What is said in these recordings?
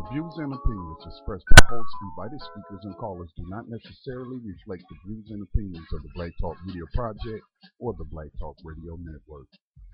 The views and opinions expressed by hosts, invited speakers, and callers do not necessarily reflect the views and opinions of the Black Talk Media Project or the Black Talk Radio Network.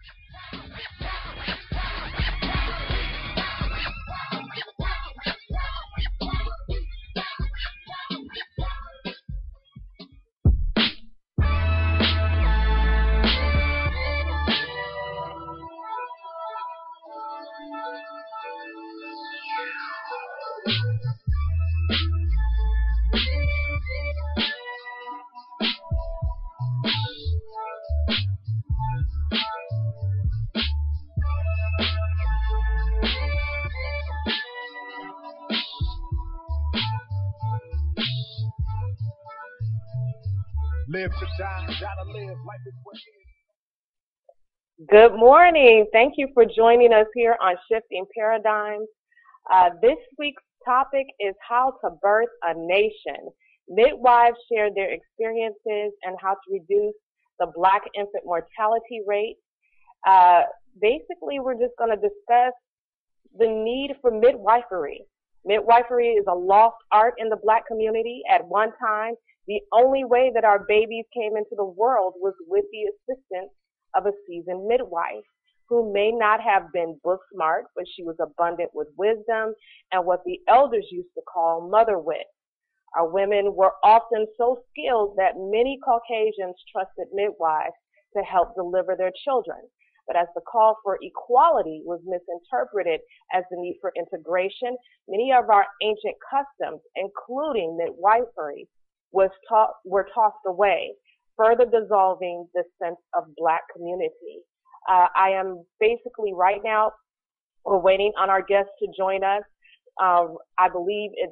Live to die, gotta live. Life is what it is. Good morning. Thank you for joining us here on Shifting Paradigms. This week's topic is how to birth a nation. Midwives share their experiences and how to reduce the Black infant mortality rate. Basically, we're just going to discuss the need for midwifery. Midwifery is a lost art in the Black community. At one time, the only way that our babies came into the world was with the assistance of a seasoned midwife who may not have been book smart, but she was abundant with wisdom and what the elders used to call mother wit. Our women were often so skilled that many Caucasians trusted midwives to help deliver their children. But as the call for equality was misinterpreted as the need for integration, many of our ancient customs, including midwifery, were tossed away, further dissolving the sense of Black community. I am basically right now, we're waiting on our guests to join us. I believe it's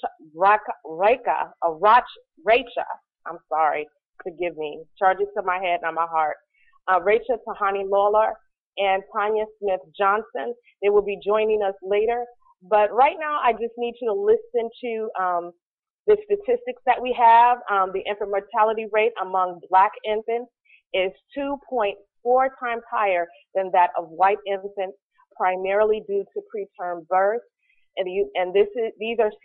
Racha. I'm sorry, forgive me. Charges to my head and my heart. Racha Tahani Lawler and Tanya Smith Johnson. They will be joining us later. But right now, I just need you to listen to the statistics that we have. The infant mortality rate among Black infants is 2.4 times higher than that of white infants, primarily due to preterm birth. And these are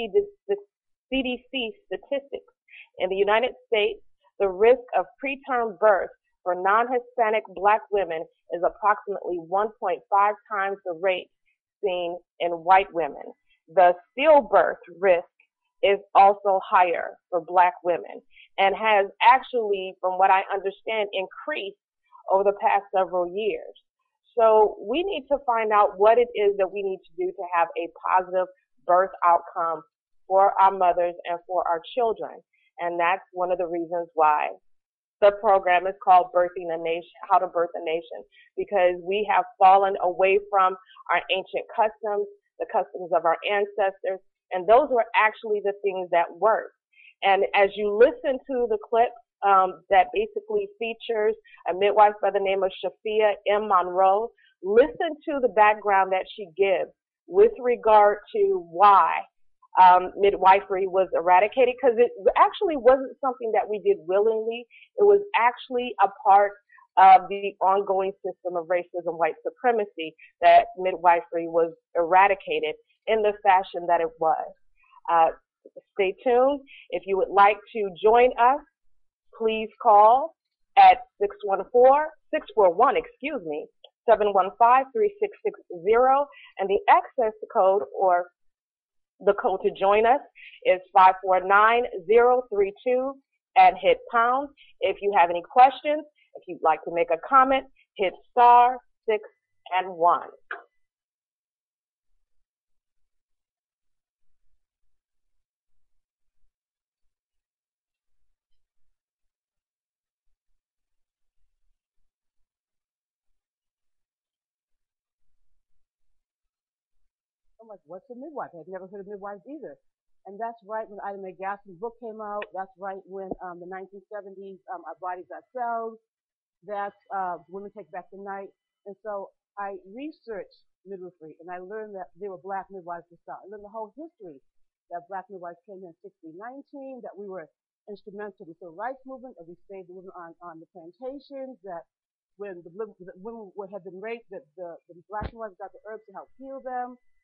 CDC statistics. In the United States, the risk of preterm birth for non-Hispanic Black women is approximately 1.5 times the rate seen in white women. The stillbirth risk is also higher for Black women and has actually, from what I understand, increased over the past several years. So we need to find out what it is that we need to do to have a positive birth outcome for our mothers and for our children. And that's one of the reasons why the program is called Birthing a Nation, How to Birth a Nation, because we have fallen away from our ancient customs, the customs of our ancestors, and those were actually the things that worked. And as you listen to the clip that basically features a midwife by the name of Shafia M. Monroe, listen to the background that she gives with regard to why midwifery was eradicated, because it actually wasn't something that we did willingly. It was actually a part of the ongoing system of racism, white supremacy, that midwifery was eradicated in the fashion that it was. Stay tuned. If you would like to join us, please call at 641, 715-3660, and the access code or the code to join us is 549032 and hit pound. If you have any questions, if you'd like to make a comment, hit star 6 and 1. I'm like, what's a midwife? I've never heard of midwives either. And that's right when Ida Mae Gaston's book came out. That's right when the 1970s, Our Bodies, Ourselves. That's Women Take Back the Night. And so I researched midwifery, and I learned that there were Black midwives to start. I learned the whole history that Black midwives came in 1619, that we were instrumental in the civil rights movement, that we saved the women on the plantations, that when the women had been raped, that the Black midwives got the herbs to help heal them,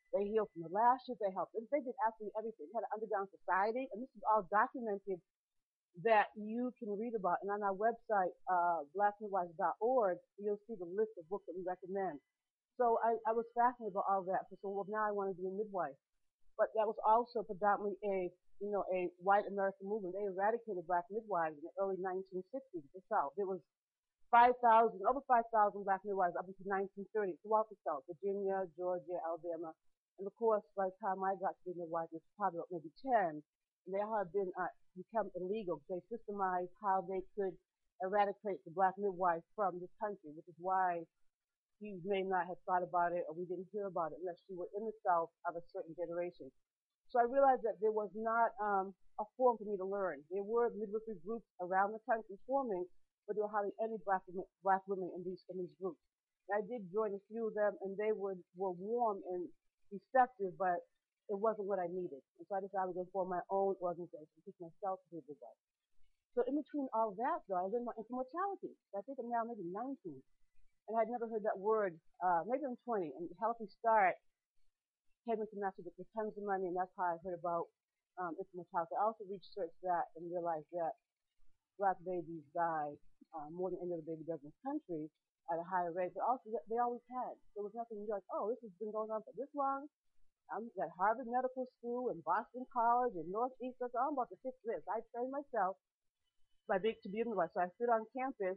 They healed from the lashes. They helped. They did absolutely everything. They had an underground society, and this is all documented that you can read about. And on our website, blackmidwives.org, you'll see the list of books that we recommend. So I was fascinated about all that. So well, now I want to be a midwife. But that was also predominantly a white American movement. They eradicated black midwives in the early 1960s in the South. There was 5,000, over 5,000 black midwives up until 1930 throughout the South, Virginia, Georgia, Alabama. And of course, by the time I got to be a midwife, it was probably about maybe 10. And they all have been become illegal. They systemized how they could eradicate the black midwife from this country, which is why you may not have thought about it or we didn't hear about it unless you were in the South of a certain generation. So I realized that there was not a forum for me to learn. There were midwifery groups around the country forming, but there were hardly any black women in these groups. And I did join a few of them, and they were warm and receptive, but it wasn't what I needed. And so I decided to form my own organization, teach myself to be a midwife. So in between all that, though, I learned my mortality. I think I'm now maybe 19. And I'd never heard that word. Maybe I'm 20. And Healthy Start came into Massachusetts with tons of money, and that's how I heard about infant mortality. I also researched that and realized that black babies die more than any other baby does in the country at a higher rate. But also, they always had. There was nothing like, oh, this has been going on for this long. I'm at Harvard Medical School and Boston College and Northeast. So I'm about to fix this. I trained myself to be a midwife. So I stood on campus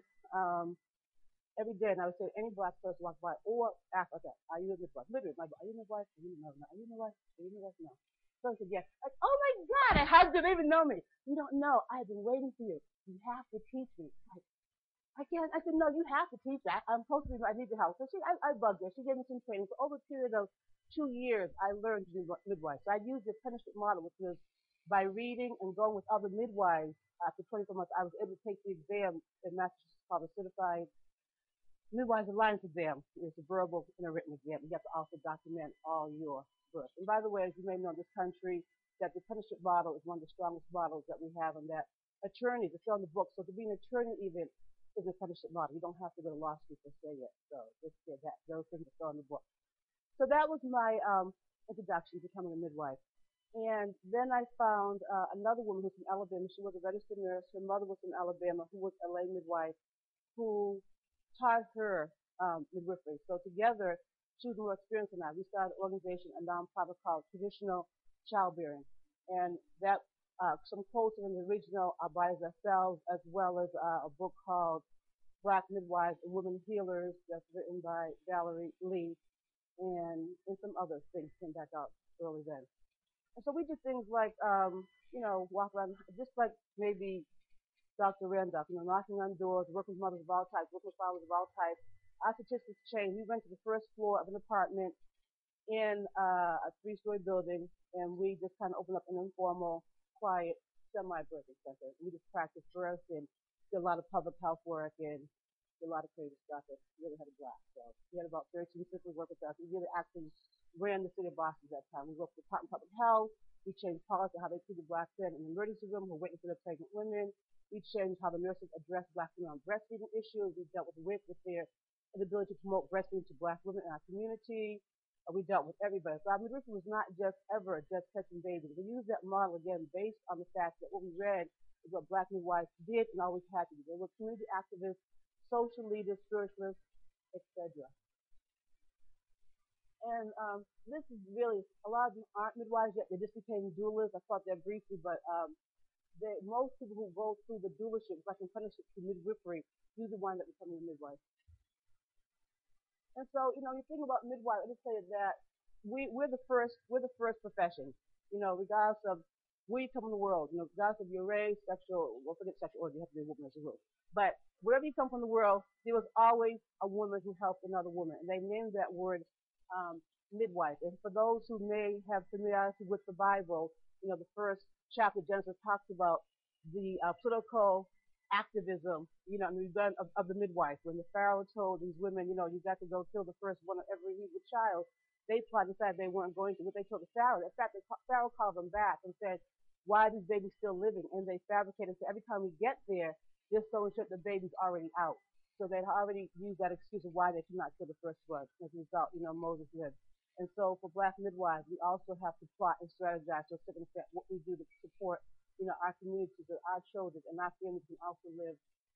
every day, and I would say to any black person walk by or ask like that, are you a midwife? Literally, are you a midwife? Are you a midwife? Are you a midwife? Are you a midwife? No. So I said, yes. Like, oh my God, I had them even know me. You don't know. I've been waiting for you. You have to teach me. Like, I can't. I said, no, you have to teach that. I'm supposed to be, I need your help. So I bugged her. She gave me some training. So over a period of 2 years, I learned to be midwife. So I used the apprenticeship model, which was by reading and going with other midwives. After 24 months, I was able to take the exam in Massachusetts called the Certified Midwives Alliance exam. It's a verbal and a written exam. You have to also document all your births. And by the way, as you may know in this country, that the apprenticeship model is one of the strongest models that we have, and that attorneys, it's on the book. So to be an attorney even is an apprenticeship model. You don't have to go to law school per se yet. So just that those things are on the book. So that was my introduction to becoming a midwife. And then I found another woman who's from Alabama. She was a registered nurse. Her mother was from Alabama, who was a lay midwife, who taught her midwifery. So together, she was more experienced than I. We started an organization, a nonprofit called Traditional Childbearing. And that, some quotes in the original Our Bodies Ourselves, as well as a book called Black Midwives and Women Healers, that's written by Valerie Lee, and some other things came back out early then. And so we did things like, walk around, just like maybe Dr. Randolph, knocking on doors, working with mothers of all types, working with fathers of all types. Our statistics changed. We went to the first floor of an apartment in a 3-story building, and we just kind of opened up an informal, quiet, semi-birthing center. We just practiced birth and did a lot of public health work and did a lot of creative stuff and really had a blast. So we had about 13 sisters work with us. We really actually ran the city of Boston at that time. We worked with the Department of Public Health. We changed policy how they treated black men in the emergency room who were waiting for their pregnant women. We changed how the nurses addressed black women on breastfeeding issues. We dealt with their inability to promote breastfeeding to black women in our community. We dealt with everybody. So our midwifery was not just ever just catching babies. We used that model again based on the fact that what we read is what black midwives did and always had to do. They were community activists, social leaders, spiritualists, etc. And this is really, a lot of them aren't midwives yet. They just became doulas. I taught that briefly, but most people who go through the doulaship, like apprenticeship to midwifery, usually wind up becoming a midwife. And so, you think about midwife, I just say that we're the first profession, regardless of where you come in the world, regardless of your race, forget sexual order, you have to be a woman as a rule. But wherever you come from the world, there was always a woman who helped another woman. And they named that word midwife. And for those who may have familiarity with the Bible, the first chapter of Genesis talks about the political activism, of the midwife. When the Pharaoh told these women, you got to go kill the first one of every Hebrew child, they decided they weren't going to. What they told the Pharaoh, in fact, Pharaoh called them back and said, why are these babies still living? And they fabricated. So every time we get there, this so and the baby's already out. So they'd already used that excuse of why they could not kill the first one. As a result, Moses lived. And so for Black midwives, we also have to plot and strategize to a certain extent what we do to support, our communities, that our children and our families can also live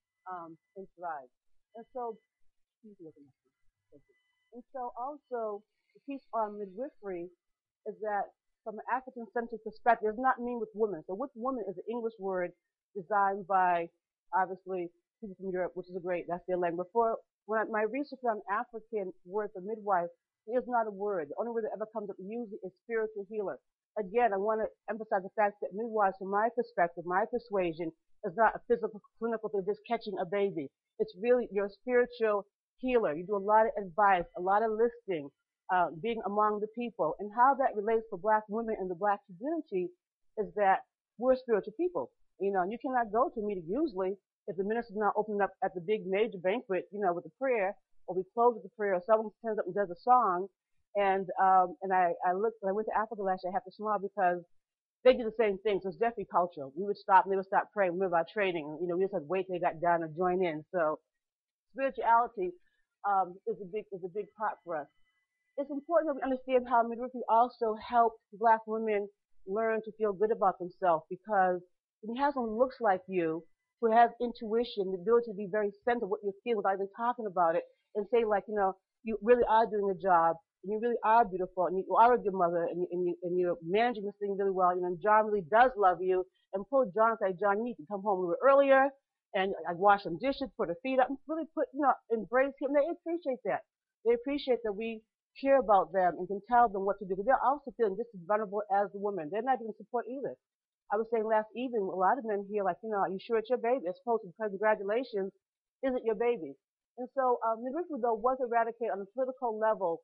and thrive. And so, excuse me, thank you. And so also, the piece on midwifery is that from an African-centered perspective, it does not mean with women. So with woman is an English word designed by, obviously, people from Europe, which is that's their language. Before, my research on African word for midwife, it is not a word. The only word that ever comes up usually is spiritual healer. Again, I want to emphasize the fact that midwives, from my perspective, my persuasion, is not a physical, clinical thing, just catching a baby. It's really your spiritual healer. You do a lot of advice, a lot of listening, being among the people. And how that relates to Black women in the Black community is that we're spiritual people. And you cannot go to a meeting usually if the minister's not opening up at the big major banquet, with a prayer, or we close with a prayer, or someone stands up and does a song. And I looked, when I went to Africa last year, I have to smile because they do the same thing. So it's definitely cultural. We would stop and they would stop praying. We would our training. We just had to wait till they got down and join in. So spirituality is a big part for us. It's important that we understand how midwifery also helps Black women learn to feel good about themselves, because when you have someone who looks like you, who has intuition, the ability to be very centered what you're feeling without even talking about it, and say you really are doing a job, and you really are beautiful, and you are a good mother, and you're managing this thing really well, and John really does love you, and pull John and say, John, you need to come home a little earlier, and I'd wash some dishes, put her feet up, and really embrace him. They appreciate that. They appreciate that we care about them and can tell them what to do, because they're also feeling just as vulnerable as the woman. They're not getting support either. I was saying last evening, a lot of men here, are you sure it's your baby? As opposed to, congratulations, is it your baby? And so midwifery, though, was eradicated on a political level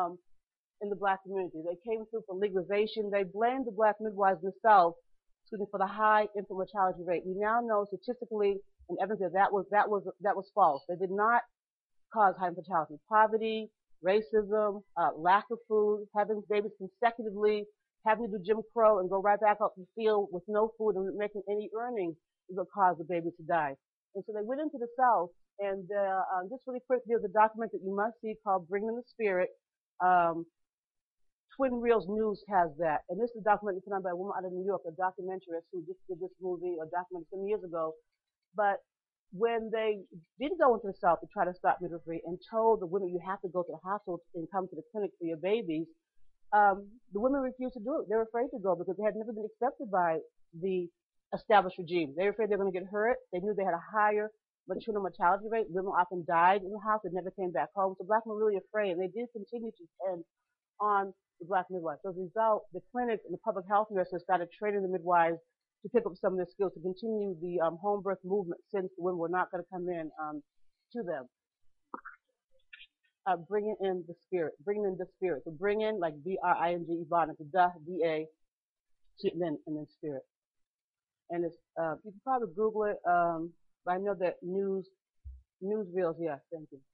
in the Black community. They came through for legalization. They blamed the Black midwives in the South, for the high infant mortality rate. We now know statistically and evidence that was false. They did not cause high mortality. Poverty, racism, lack of food, having babies consecutively, having to do Jim Crow and go right back out to the field with no food and making any earnings is what caused the baby to die. And so they went into the South, and just really quick, there's a document that you must see called Bringing the Spirit. Twin Reels News has that. And this is a documentary put on by a woman out of New York, a documentarist who just did this movie, a documentary some years ago. But when they did go into the South to try to stop midwifery and told the women you have to go to the hospital and come to the clinic for your babies, the women refused to do it. They were afraid to go because they had never been accepted by the established regime. They were afraid they were going to get hurt. They knew they had a higher maternal mortality rate. Women often died in the house and never came back home. So Black men were really afraid, and they did continue to depend on the Black midwives. So as a result, the clinics and the public health nurses started training the midwives to pick up some of their skills to continue the home birth movement, since the women were not going to come in to them. Bringing in the spirit. So bring in, like B-R-I-N-G, Yvonne, it's the D-A, and then spirit. And it's, you can probably Google it, but I know that newsreels, yeah, thank you.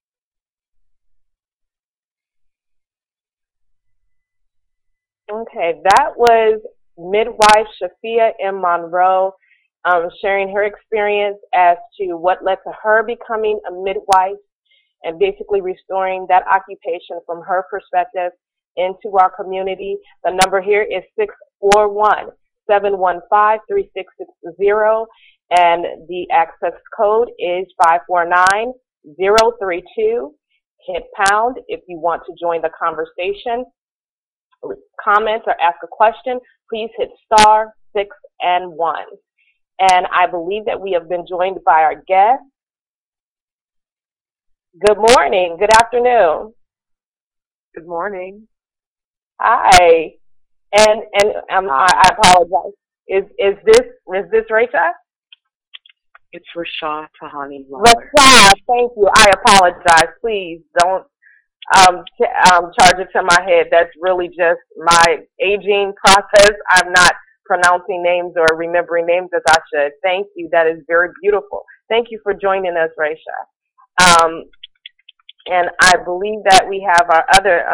Okay, that was midwife Shafia M. Monroe sharing her experience as to what led to her becoming a midwife and basically restoring that occupation from her perspective into our community. The number here is 641-715-3660, and the access code is 549032. Hit pound if you want to join the conversation. Comments or ask a question, please hit star 6 and 1. And I believe that we have been joined by our guest. Good morning. Good afternoon. Good morning. Hi. And I apologize. Is this Raisha? It's Rashad Tahani. Rashad, thank you. I apologize. Please don't charge it to my head. That's really just my aging process. I'm not pronouncing names or remembering names as I should. Thank you. That is very beautiful. Thank you for joining us, Raisha. And I believe that we have our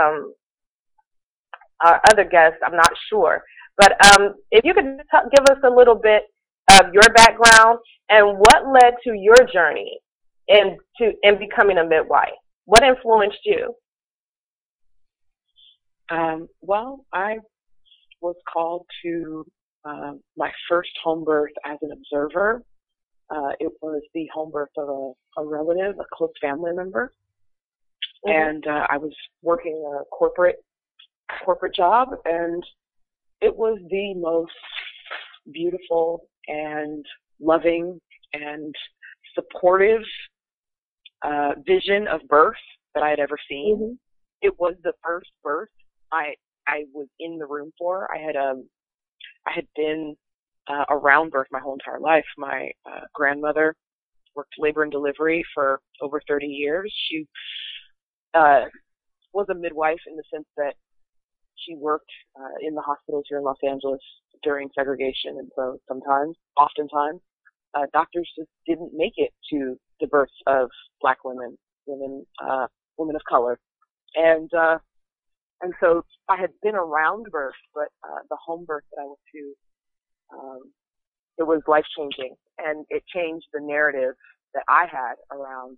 other guests. I'm not sure, but if you could give us a little bit of your background and what led to your journey in becoming a midwife. What influenced you? Well, I was called to my first home birth as an observer. It was the home birth of a relative, a close family member, and I was working a corporate job, and it was the most beautiful and loving and supportive vision of birth that I had ever seen. It was the first birth I was in the room for. I had been around birth my whole entire life. My grandmother worked labor and delivery for over 30 years. She was a midwife in the sense that she worked in the hospitals here in Los Angeles during segregation, and so oftentimes, doctors just didn't make it to the births of Black women of color, and so I had been around birth, but the home birth that I went to, it was life changing, and it changed the narrative that I had around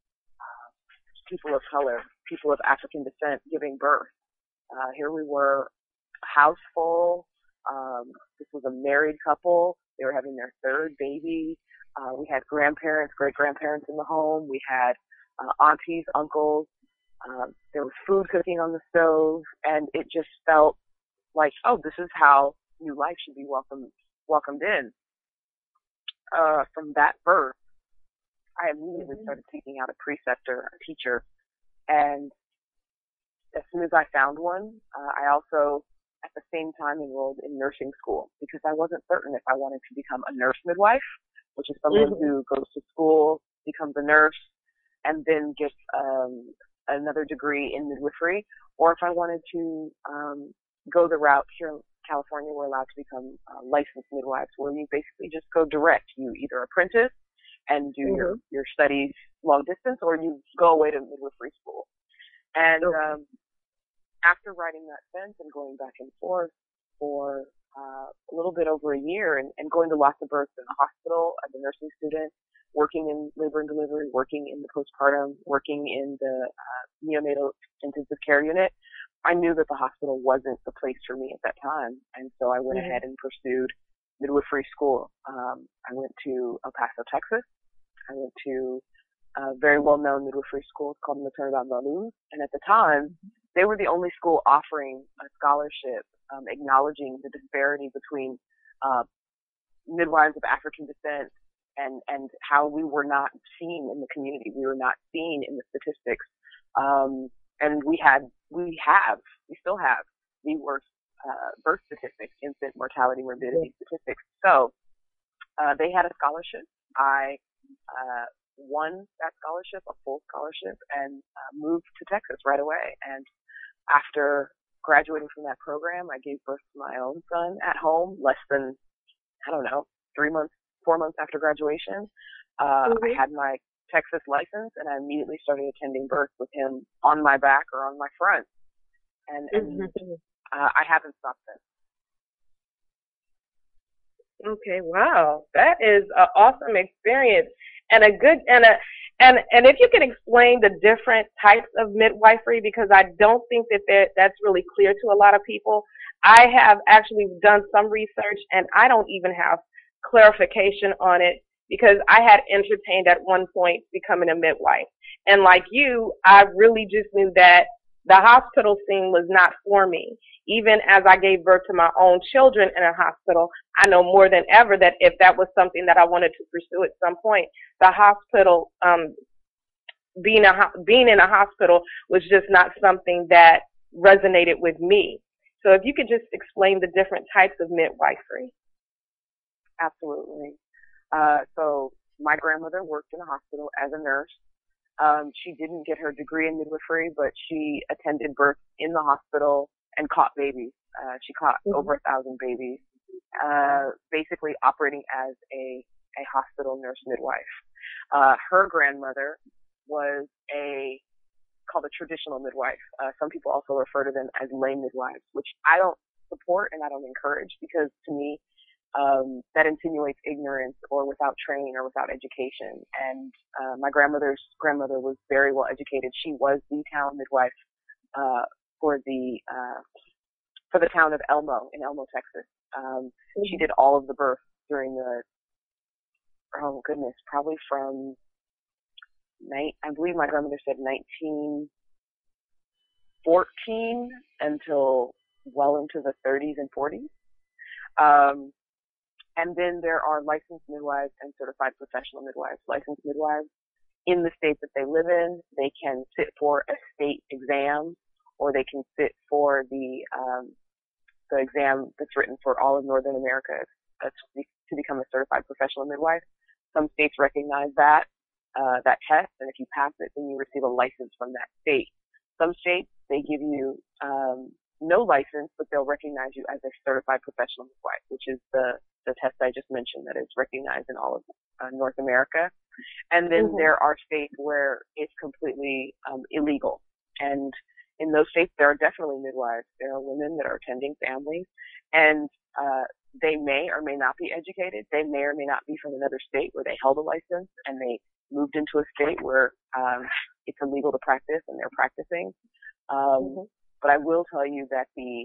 people of color, people of African descent giving birth. Here we were, a house full. This was a married couple. They were having their third baby. We had grandparents, great-grandparents in the home. We had aunties, uncles. There was food cooking on the stove, and it just felt like, oh, this is how new life should be welcomed in. From that birth, I immediately started seeking out a preceptor, a teacher, and as soon as I found one, I also, at the same time, enrolled in nursing school because I wasn't certain if I wanted to become a nurse midwife, which is someone who goes to school, becomes a nurse, and then gets another degree in midwifery, or if I wanted to go the route here in California, we're allowed to become licensed midwives, where you basically just go direct. You either apprentice and do your studies long distance, or you go away to midwifery school. And after writing that fence and going back and forth for a little bit over a year and going to lots of births in the hospital as a nursing student, working in labor and delivery, working in the postpartum, working in the neonatal intensive care unit, I knew that the hospital wasn't the place for me at that time. And so I went ahead and pursued midwifery school. I went to El Paso, Texas. I went to a very well-known midwifery school called Maternidad La Luz. And at the time, they were the only school offering a scholarship acknowledging the disparity between midwives of African descent and how we were not seen in the community. We were not seen in the statistics. And we still have the worst birth statistics, infant mortality, morbidity statistics. So they had a scholarship. I won that scholarship, a full scholarship, and moved to Texas right away. And after graduating from that program, I gave birth to my own son at home less than, 4 months after graduation. I had my Texas license, and I immediately started attending births with him on my back or on my front. And I haven't stopped since. Okay, wow, that is an awesome experience, and and if you could explain the different types of midwifery, because I don't think that's really clear to a lot of people. I have actually done some research, and I don't even have clarification on it because I had entertained at one point becoming a midwife, and like you, I really just knew that the hospital scene was not for me. Even as I gave birth to my own children in a hospital, I know more than ever that if that was something that I wanted to pursue at some point, the hospital, being in a hospital was just not something that resonated with me. So if you could just explain the different types of midwifery. Absolutely. So my grandmother worked in a hospital as a nurse. She didn't get her degree in midwifery, but she attended birth in the hospital and caught babies. She caught over 1,000 babies, basically operating as a hospital nurse midwife. Her grandmother was called a traditional midwife. Some people also refer to them as lay midwives, which I don't support and I don't encourage, because to me, that insinuates ignorance or without training or without education. And my grandmother's grandmother was very well educated. She was the town midwife for the town of Elmo in Elmo, Texas. She did all of the births during the, oh goodness, probably from I believe my grandmother said 1914 until well into the 30s and 40s. And then there are licensed midwives and certified professional midwives. Licensed midwives, in the state that they live in, they can sit for a state exam, or they can sit for the exam that's written for all of Northern America to become a certified professional midwife. Some states recognize that test, and if you pass it, then you receive a license from that state. Some states, they give you no license, but they'll recognize you as a certified professional midwife, which is the test I just mentioned that is recognized in all of North America. And then there are states where it's completely illegal. And in those states, there are definitely midwives. There are women that are tending families, and they may or may not be educated. They may or may not be from another state where they held a license and they moved into a state where it's illegal to practice and they're practicing. But I will tell you that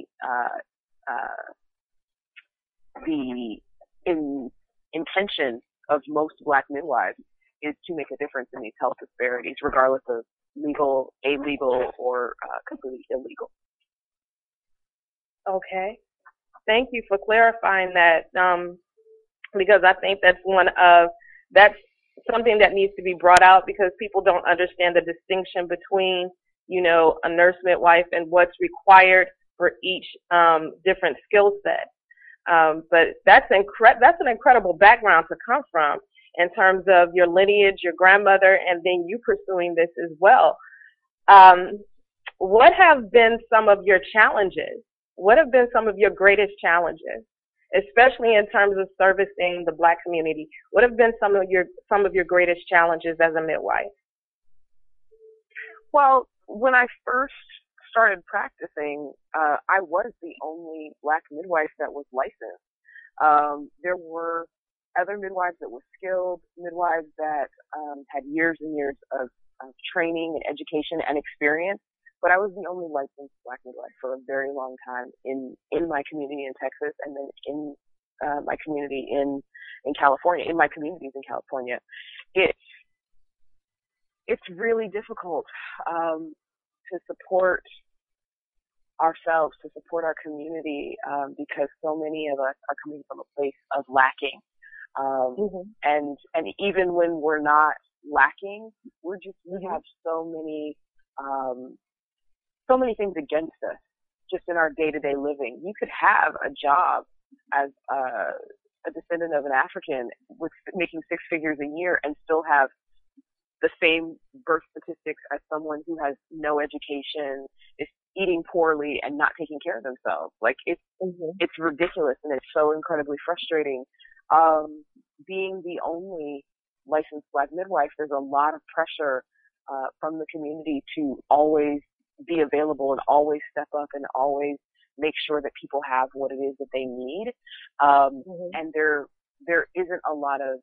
the intention of most Black midwives is to make a difference in these health disparities, regardless of legal, illegal, or completely illegal. Okay. Thank you for clarifying that, because I think that's something that needs to be brought out, because people don't understand the distinction between, a nurse midwife and what's required for each different skill set. But that's an incredible background to come from in terms of your lineage, your grandmother, and then you pursuing this as well. What have been some of your challenges? What have been some of your greatest challenges, especially in terms of servicing the Black community? What have been some of your greatest challenges as a midwife? Well, when I first started practicing, I was the only Black midwife that was licensed. There were other midwives that were skilled, midwives that had years and years of training and education and experience, but I was the only licensed Black midwife for a very long time in my community in Texas, and then in my community in California, in my communities in California. It's really difficult to support ourselves, to support our community, because so many of us are coming from a place of lacking. And even when we're not lacking, we have so many things against us just in our day-to-day living. You could have a job as a descendant of an African with making six figures a year and still have the same birth statistics as someone who has no education, is eating poorly and not taking care of themselves. Like it's ridiculous, and it's so incredibly frustrating. Being the only licensed Black midwife, there's a lot of pressure from the community to always be available and always step up and always make sure that people have what it is that they need. And there isn't a lot of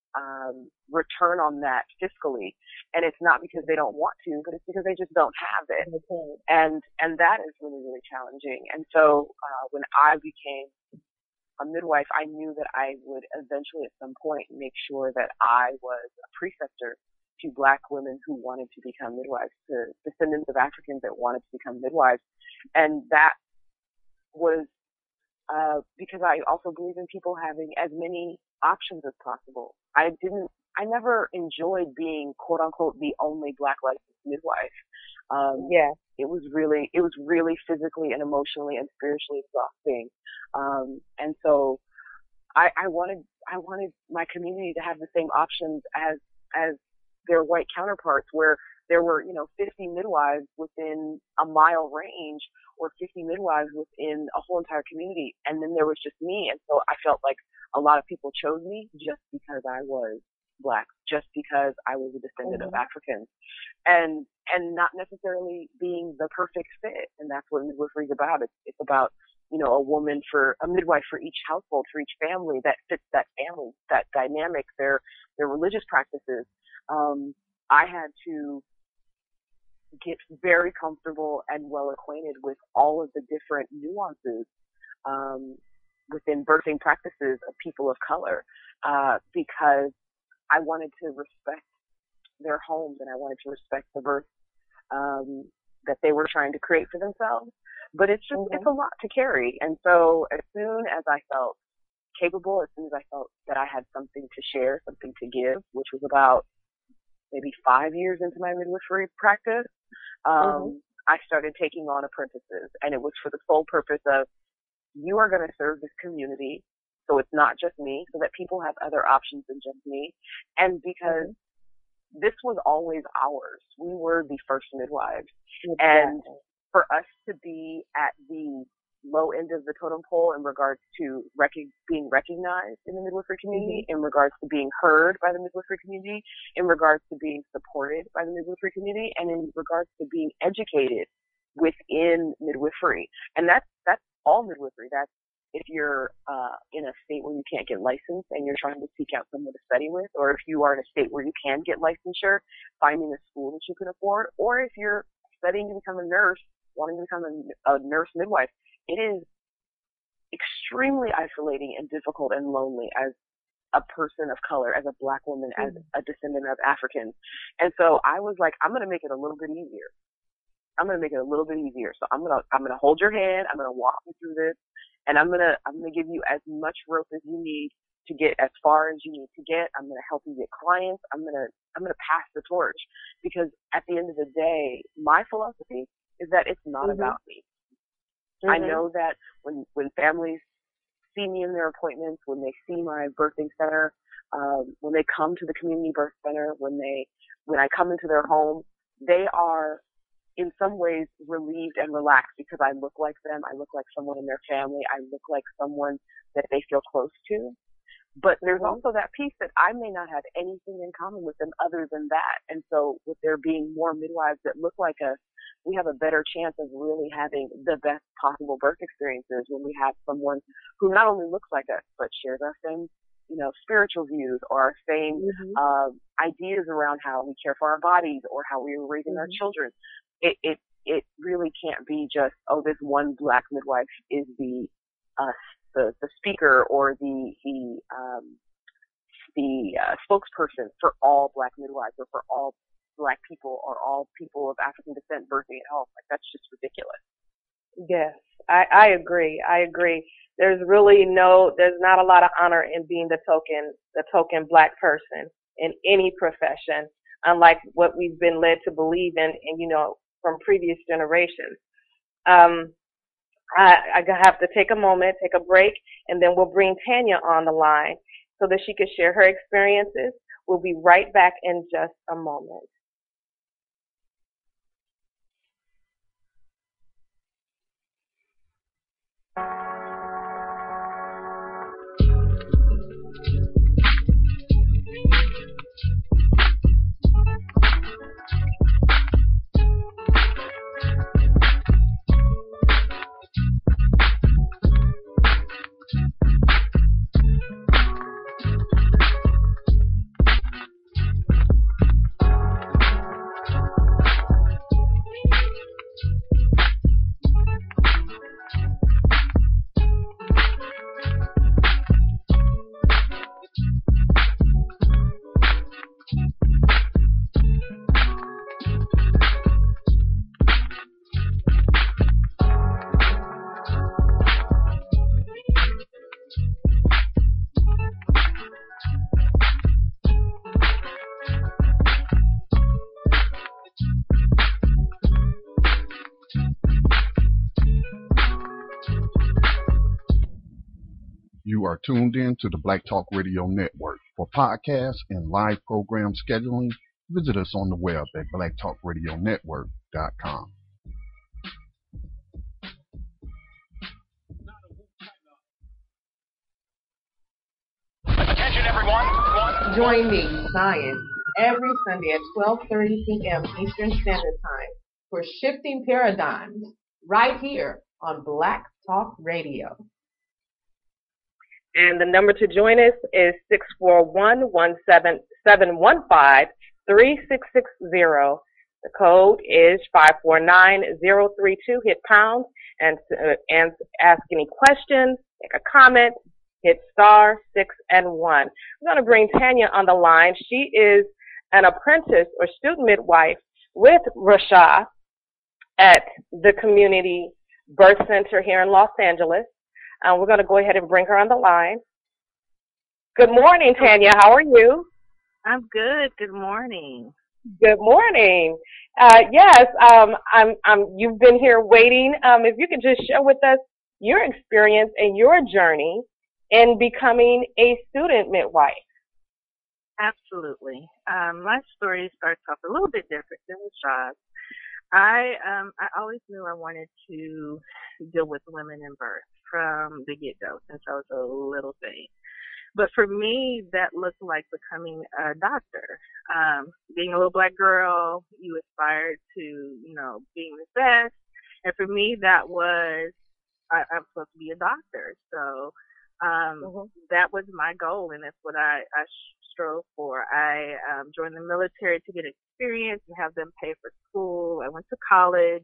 return on that fiscally, and it's not because they don't want to, but it's because they just don't have it. And that is really, really challenging. And so when I became a midwife, I knew that I would eventually at some point make sure that I was a preceptor to Black women who wanted to become midwives, to descendants of Africans that wanted to become midwives. And that was because I also believe in people having as many options as possible. I never enjoyed being quote unquote the only Black licensed midwife. It was really physically and emotionally and spiritually exhausting. And so I wanted my community to have the same options as their white counterparts, where there were, 50 midwives within a mile range, or 50 midwives within a whole entire community. And then there was just me. And so I felt like a lot of people chose me just because I was Black, just because I was a descendant of Africans, and not necessarily being the perfect fit. And that's what midwifery is about. It's about, a midwife for each household, for each family that fits that family, that dynamic, their religious practices. I had to get very comfortable and well acquainted with all of the different nuances within birthing practices of people of color, because I wanted to respect their homes and I wanted to respect the birth that they were trying to create for themselves. But it's just, it's a lot to carry. And so as soon as I felt capable, as soon as I felt that I had something to share, something to give, which was about maybe 5 years into my midwifery practice, I started taking on apprentices. And it was for the sole purpose of, you are going to serve this community, so it's not just me, so that people have other options than just me. And because this was always ours. We were the first midwives. And for us to be at the low end of the totem pole in regards to being recognized in the midwifery community, in regards to being heard by the midwifery community, in regards to being supported by the midwifery community, and in regards to being educated within midwifery. And that's all midwifery. That's if you're in a state where you can't get licensed and you're trying to seek out someone to study with, or if you are in a state where you can get licensure, finding a school that you can afford, or if you're studying to become a nurse, wanting to become a nurse midwife, it is extremely isolating and difficult and lonely as a person of color, as a Black woman, as a descendant of Africans. And so I was like, I'm going to make it a little bit easier. I'm going to make it a little bit easier. So I'm going to hold your hand. I'm going to walk you through this, and I'm going to give you as much rope as you need to get as far as you need to get. I'm going to help you get clients. I'm going to pass the torch, because at the end of the day, my philosophy is that it's not about me. I know that when families see me in their appointments, when they see my birthing center, when they come to the community birth center, when I come into their home, they are in some ways relieved and relaxed, because I look like them. I look like someone in their family. I look like someone that they feel close to. But there's also that piece that I may not have anything in common with them other than that. And so with there being more midwives that look like us, we have a better chance of really having the best possible birth experiences when we have someone who not only looks like us, but shares our same, spiritual views, or our same ideas around how we care for our bodies or how we are raising our children. It really can't be just, this one Black midwife is the speaker or the spokesperson for all Black midwives, or for all Black people, or all people of African descent birthing at home. Like, that's just ridiculous. Yes, I agree. There's not a lot of honor in being the token Black person in any profession, unlike what we've been led to believe in, from previous generations. I have to take a moment, take a break, and then we'll bring Tanya on the line so that she can share her experiences. We'll be right back in just a moment. You are tuned in to the Black Talk Radio Network. For podcasts and live program scheduling, visit us on the web at blacktalkradionetwork.com. Attention, everyone. Join me, Science, every Sunday at 12:30 p.m. Eastern Standard Time for Shifting Paradigms, right here on Black Talk Radio. And the number to join us is 641-715-3660. The code is 549032. Hit pound and ask any questions, make a comment, hit star 6 and 1. I'm going to bring Tanya on the line. She is an apprentice or student midwife with Rasha at the Community Birth Center here in Los Angeles. We're going to go ahead and bring her on the line. Good morning, Tanya. How are you? I'm good. Good morning. Good morning. Yes, you've been here waiting. If you could just share with us your experience and your journey in becoming a student midwife. Absolutely. My story starts off a little bit different than Rasha's. I always knew I wanted to deal with women in birth from the get-go since I was a little thing. But for me, that looked like becoming a doctor. Being a little black girl, you aspired to, being the best. And for me, that was, I'm supposed to be a doctor. So that was my goal, and that's what I strove for. I joined the military to get experience and have them pay for school. I went to college.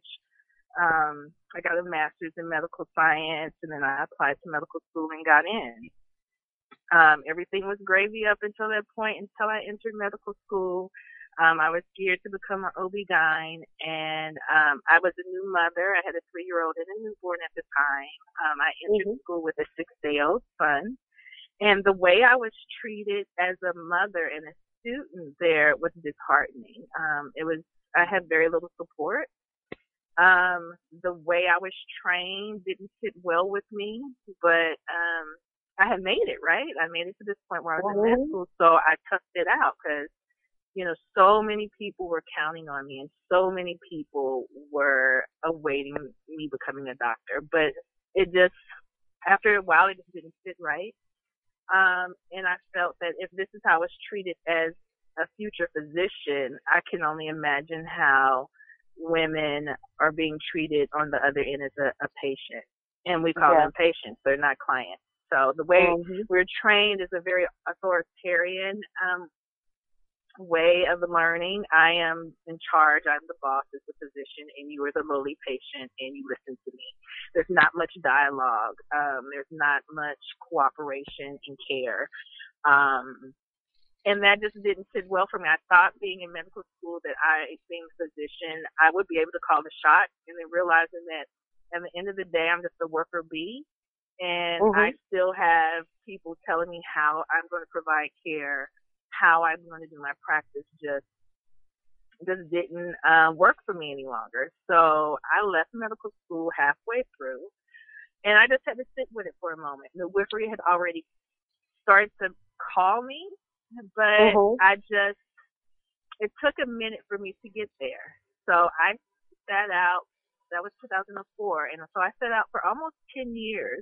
I got a master's in medical science, and then I applied to medical school and got in. Everything was gravy up until that point, until I entered medical school. I was geared to become an OB-GYN, and I was a new mother. I had a 3-year-old and a newborn at the time. I entered school with a 6-day-old son, and the way I was treated as a mother and a student there was disheartening. I had very little support. The way I was trained didn't sit well with me, but I had made it, right? I made it to this point where I was in med school, so I toughed it out because, so many people were counting on me and so many people were awaiting me becoming a doctor. But it just, after a while, it just didn't sit right. And I felt that if this is how I was treated as a future physician, I can only imagine how women are being treated on the other end as a patient. And we call them patients, they're not clients. So the way we're trained is a very authoritarian way of learning. I am in charge. I'm the boss as the physician, and you are the lowly patient, and you listen to me. There's not much dialogue. There's not much cooperation and care. And that just didn't sit well for me. I thought being in medical school that being a physician, I would be able to call the shot, and then realizing that at the end of the day, I'm just a worker bee. And I still have people telling me how I'm going to provide care, how I'm going to do my practice just didn't work for me any longer. So I left medical school halfway through, and I just had to sit with it for a moment. Midwifery had already started to call me, but it took a minute for me to get there. So I sat out, that was 2004, and so I sat out for almost 10 years.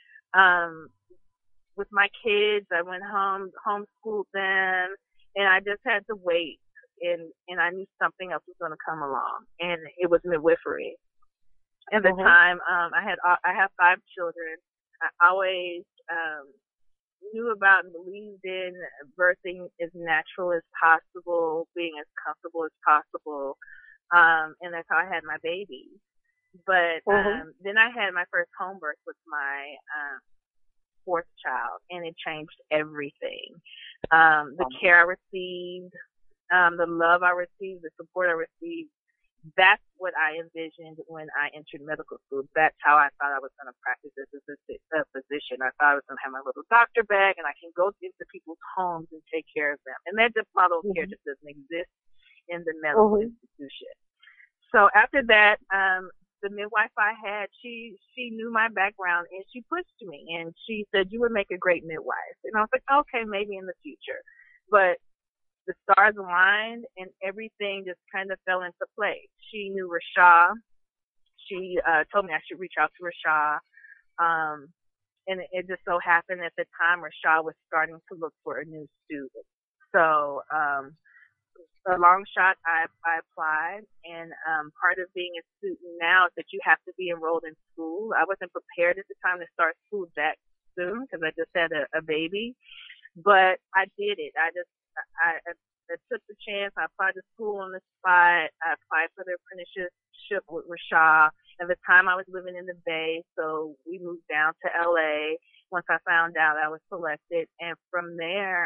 With my kids, I went home, homeschooled them, and I just had to wait. And I knew something else was going to come along, and it was midwifery. At the time, I have 5 children. I always knew about and believed in birthing as natural as possible, being as comfortable as possible, and that's how I had my babies. But then I had my first home birth with my 4th child, and it changed everything. The care I received, the love I received, the support I received, that's what I envisioned when I entered medical school. That's how I thought I was going to practice as a physician. I thought I was going to have my little doctor bag, and I can go into people's homes and take care of them. And that just model of care just doesn't exist in the medical institution. So after that, the midwife I had, she knew my background, and she pushed me, and she said, you would make a great midwife. And I was like, okay, maybe in the future. But the stars aligned, and everything just kind of fell into place. She knew Rasha. She told me I should reach out to Rasha. And it just so happened at the time Rasha was starting to look for a new student. So a long shot, I applied, and part of being a student now is that you have to be enrolled in school. I wasn't prepared at the time to start school that soon because I just had a baby, but I did it. I I took the chance. I applied to school on the spot. I applied for the apprenticeship with Rashad. At the time, I was living in the Bay, so we moved down to LA once I found out I was selected. And from there,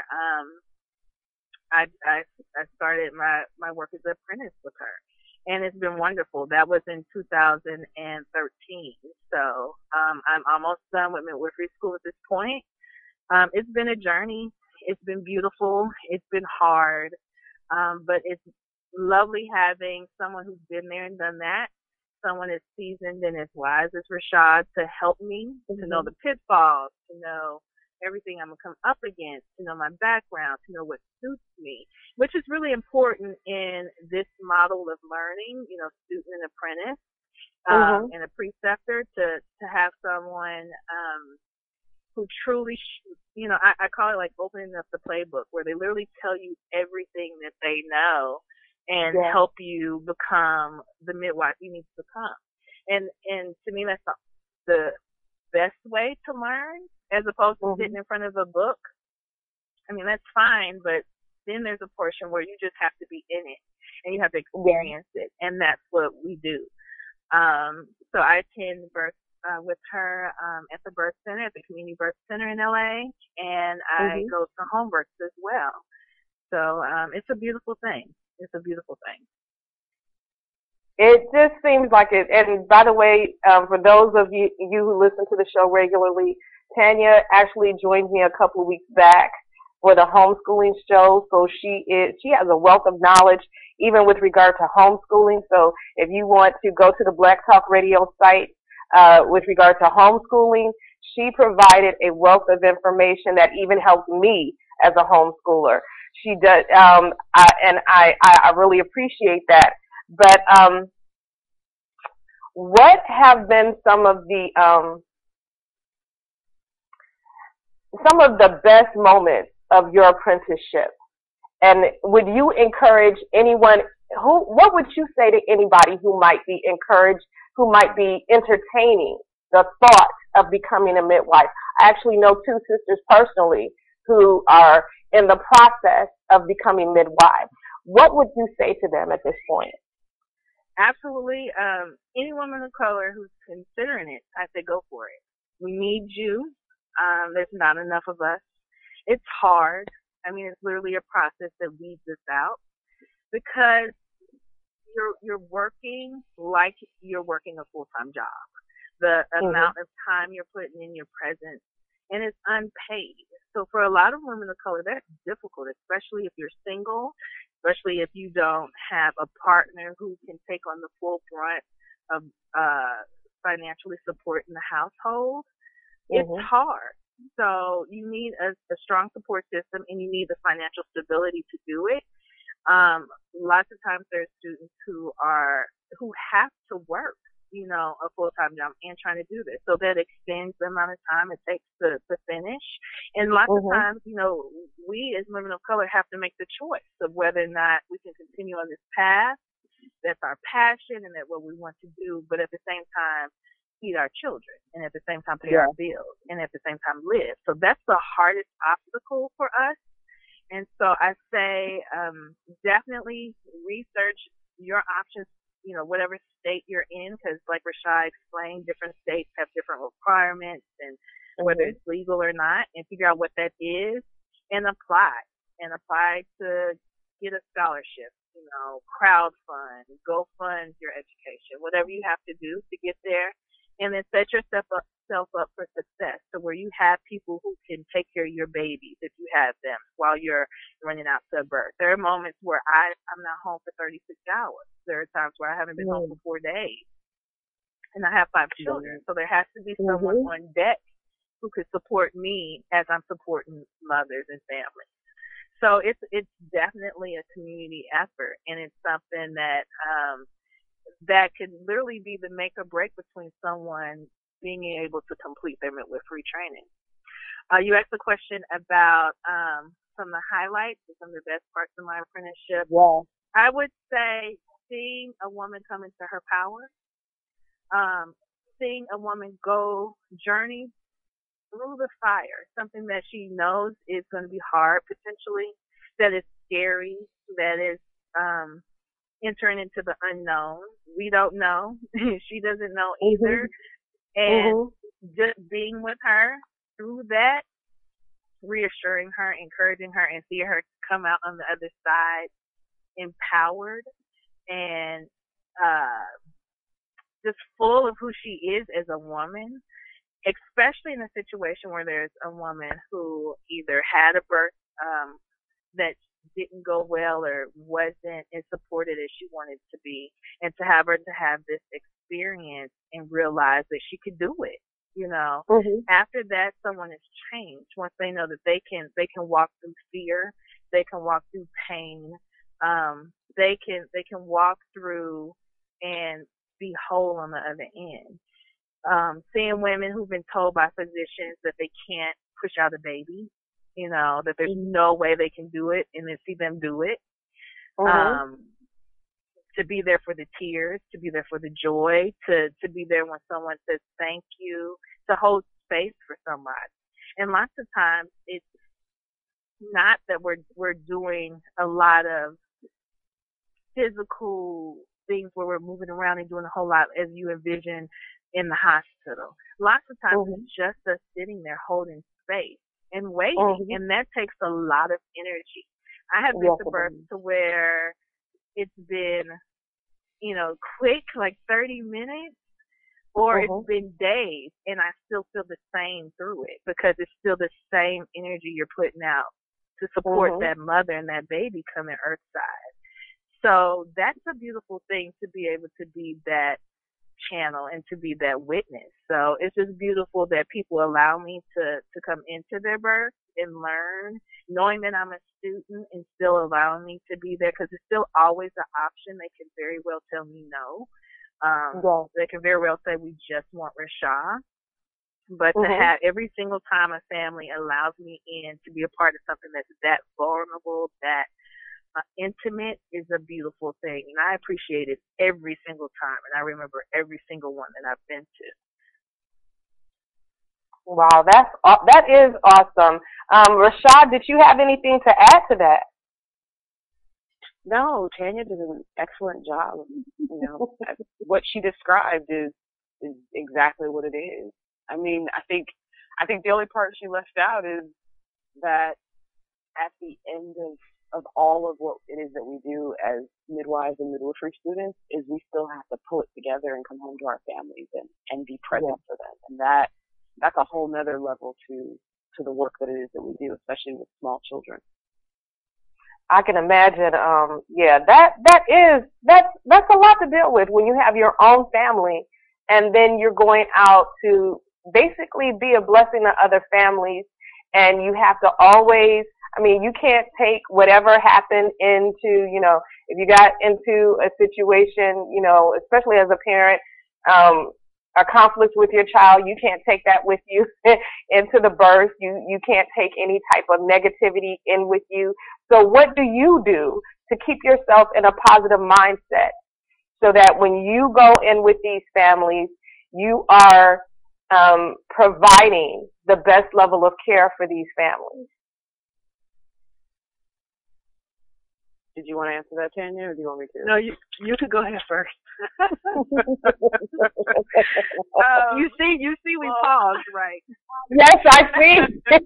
I started my work as an apprentice with her. And it's been wonderful. That was in 2013. So I'm almost done with midwifery school at this point. It's been a journey. It's been beautiful. It's been hard. But it's lovely having someone who's been there and done that, someone as seasoned and as wise as Rashad to help me, to know the pitfalls, to know everything I'm going to come up against, to know my background, to know what suits me, which is really important in this model of learning, student and apprentice, and a preceptor, to have someone who truly, I call it like opening up the playbook, where they literally tell you everything that they know and help you become the midwife you need to become. And to me, that's the best way to learn, as opposed to sitting in front of a book. I mean, that's fine, but then there's a portion where you just have to be in it and you have to experience it, and that's what we do. So I attend birth with her at the birth center, at the community birth center in LA, and I go to home births as well. So it's a beautiful thing. It's a beautiful thing. It just seems like it. And by the way, for those of you who listen to the show regularly, Tanya actually joined me a couple of weeks back for the homeschooling show. So she has a wealth of knowledge, even with regard to homeschooling. So if you want to go to the Black Talk Radio site with regard to homeschooling, she provided a wealth of information that even helped me as a homeschooler. She does, I really appreciate that. But what have been some of the best moments of your apprenticeship? And would you encourage anyone what would you say to anybody who might be encouraged, who might be entertaining the thought of becoming a midwife? I actually know two sisters personally who are in the process of becoming midwives. What would you say to them at this point? Absolutely. Any woman of color who's considering it, I say go for it. We need you. There's not enough of us. It's hard. I mean, it's literally a process that weeds us out, because you're working like you're working a full-time job. The amount of time you're putting in your presence, and it's unpaid. So for a lot of women of color, that's difficult, especially if you're single, especially if you don't have a partner who can take on the full brunt of financially supporting the household. It's hard. So you need a strong support system, and you need the financial stability to do it. Lots of times there's students who have to work, a full-time job and trying to do this. So that extends the amount of time it takes to finish. And lots of times, we as women of color have to make the choice of whether or not we can continue on this path. That's our passion and that's what we want to do. But at the same time, feed our children, and at the same time pay our bills, and at the same time live. So that's the hardest obstacle for us. And so I say definitely research your options, whatever state you're in, because like Rashad explained, different states have different requirements, and whether it's legal or not, and figure out what that is, and apply to get a scholarship, crowdfund, go fund your education, whatever you have to do to get there. And then set yourself up for success, to where you have people who can take care of your babies if you have them while you're running out to birth. There are moments where I'm not home for 36 hours. There are times where I haven't been home for 4 days. And I have 5 children. So there has to be someone on deck who could support me as I'm supporting mothers and families. So it's definitely a community effort, and it's something that that could literally be the make or break between someone being able to complete their midwifery training. You asked a question about some of the highlights and some of the best parts of my apprenticeship. Yeah. I would say seeing a woman come into her power, seeing a woman go journey through the fire, something that she knows is going to be hard potentially, that is scary, that is entering into the unknown. We don't know. She doesn't know either. And just being with her through that, reassuring her, encouraging her, and see her come out on the other side empowered and just full of who she is as a woman, especially in a situation where there's a woman who either had a birth that didn't go well or wasn't as supported as she wanted to be, and to have her to have this experience and realize that she could do it. You know, after that, someone has changed once they know that they can walk through fear, they can walk through pain, they can walk through and be whole on the other end. Seeing women who've been told by physicians that they can't push out a baby, you know, that there's no way they can do it, and then see them do it. To be there for the tears, to be there for the joy, to be there when someone says thank you, to hold space for somebody. And lots of times it's not that we're doing a lot of physical things where we're moving around and doing a whole lot as you envision in the hospital. Lots of times it's just us sitting there holding space and waiting, and that takes a lot of energy. I have been to birth to where it's been, you know, quick, like 30 minutes, or it's been days, and I still feel the same through it, because it's still the same energy you're putting out to support that mother and that baby coming earthside. So that's a beautiful thing, to be able to be that channel and to be that witness. So it's just beautiful that people allow me to come into their birth and learn, knowing that I'm a student, and still allowing me to be there, because it's still always an option. They can very well tell me no. They can very well say, we just want Rashad. But to have every single time a family allows me in to be a part of something that's that vulnerable, that intimate, is a beautiful thing. And I appreciate it every single time. And I remember every single one that I've been to. Wow, that is awesome. Rashad, did you have anything to add to that? No, Tanya did an excellent job. You know, what she described is exactly what it is. I mean, I think the only part she left out is that at the end of all of what it is that we do as midwives and midwifery students, is we still have to pull it together and come home to our families and be present for them. And that's a whole nother level to the work that it is that we do, especially with small children. I can imagine, that's a lot to deal with when you have your own family, and then you're going out to basically be a blessing to other families, and you have to always, I mean, you can't take whatever happened into, you know, if you got into a situation, you know, especially as a parent, a conflict with your child, you can't take that with you into the birth. You can't take any type of negativity in with you. So what do you do to keep yourself in a positive mindset so that when you go in with these families, you are providing the best level of care for these families? Did you want to answer that, Tanya, or do you want me to? No, you could go ahead first. You see, we paused, right? Yes, I see.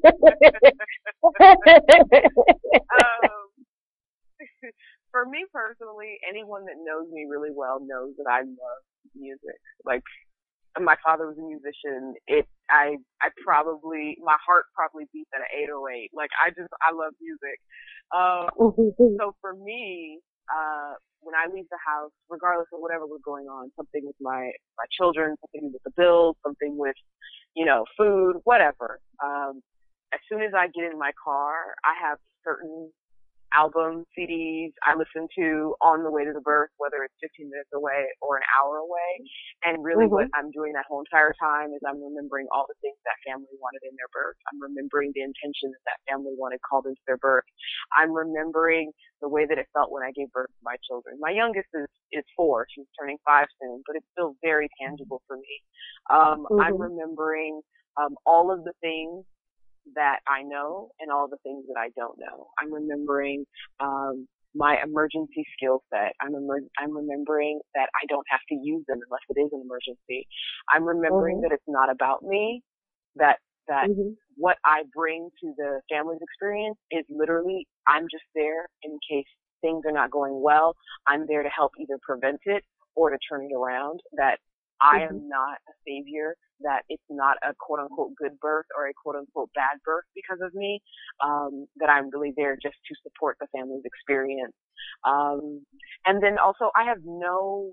For me personally, anyone that knows me really well knows that I love music. Like, my father was a musician. I probably, my heart probably beats at an 808. Like, I love music. So for me, when I leave the house, regardless of whatever was going on, something with my children, something with the bills, something with, you know, food, whatever. As soon as I get in my car, I have certain albums, CDs I listen to on the way to the birth, whether it's 15 minutes away or an hour away. And really what I'm doing that whole entire time is I'm remembering all the things that family wanted in their birth. I'm remembering the intention that family wanted called into their birth. I'm remembering the way that it felt when I gave birth to my children. My youngest is 4. She's turning 5 soon, but it's still very tangible for me. I'm remembering all of the things that I know and all the things that I don't know. I'm remembering my emergency skill set. I'm remembering that I don't have to use them unless it is an emergency. I'm remembering that it's not about me, that what I bring to the family's experience is literally I'm just there in case things are not going well. I'm there to help either prevent it or to turn it around, that I am not a savior, that it's not a quote-unquote good birth or a quote-unquote bad birth because of me, that I'm really there just to support the family's experience. And then also I have no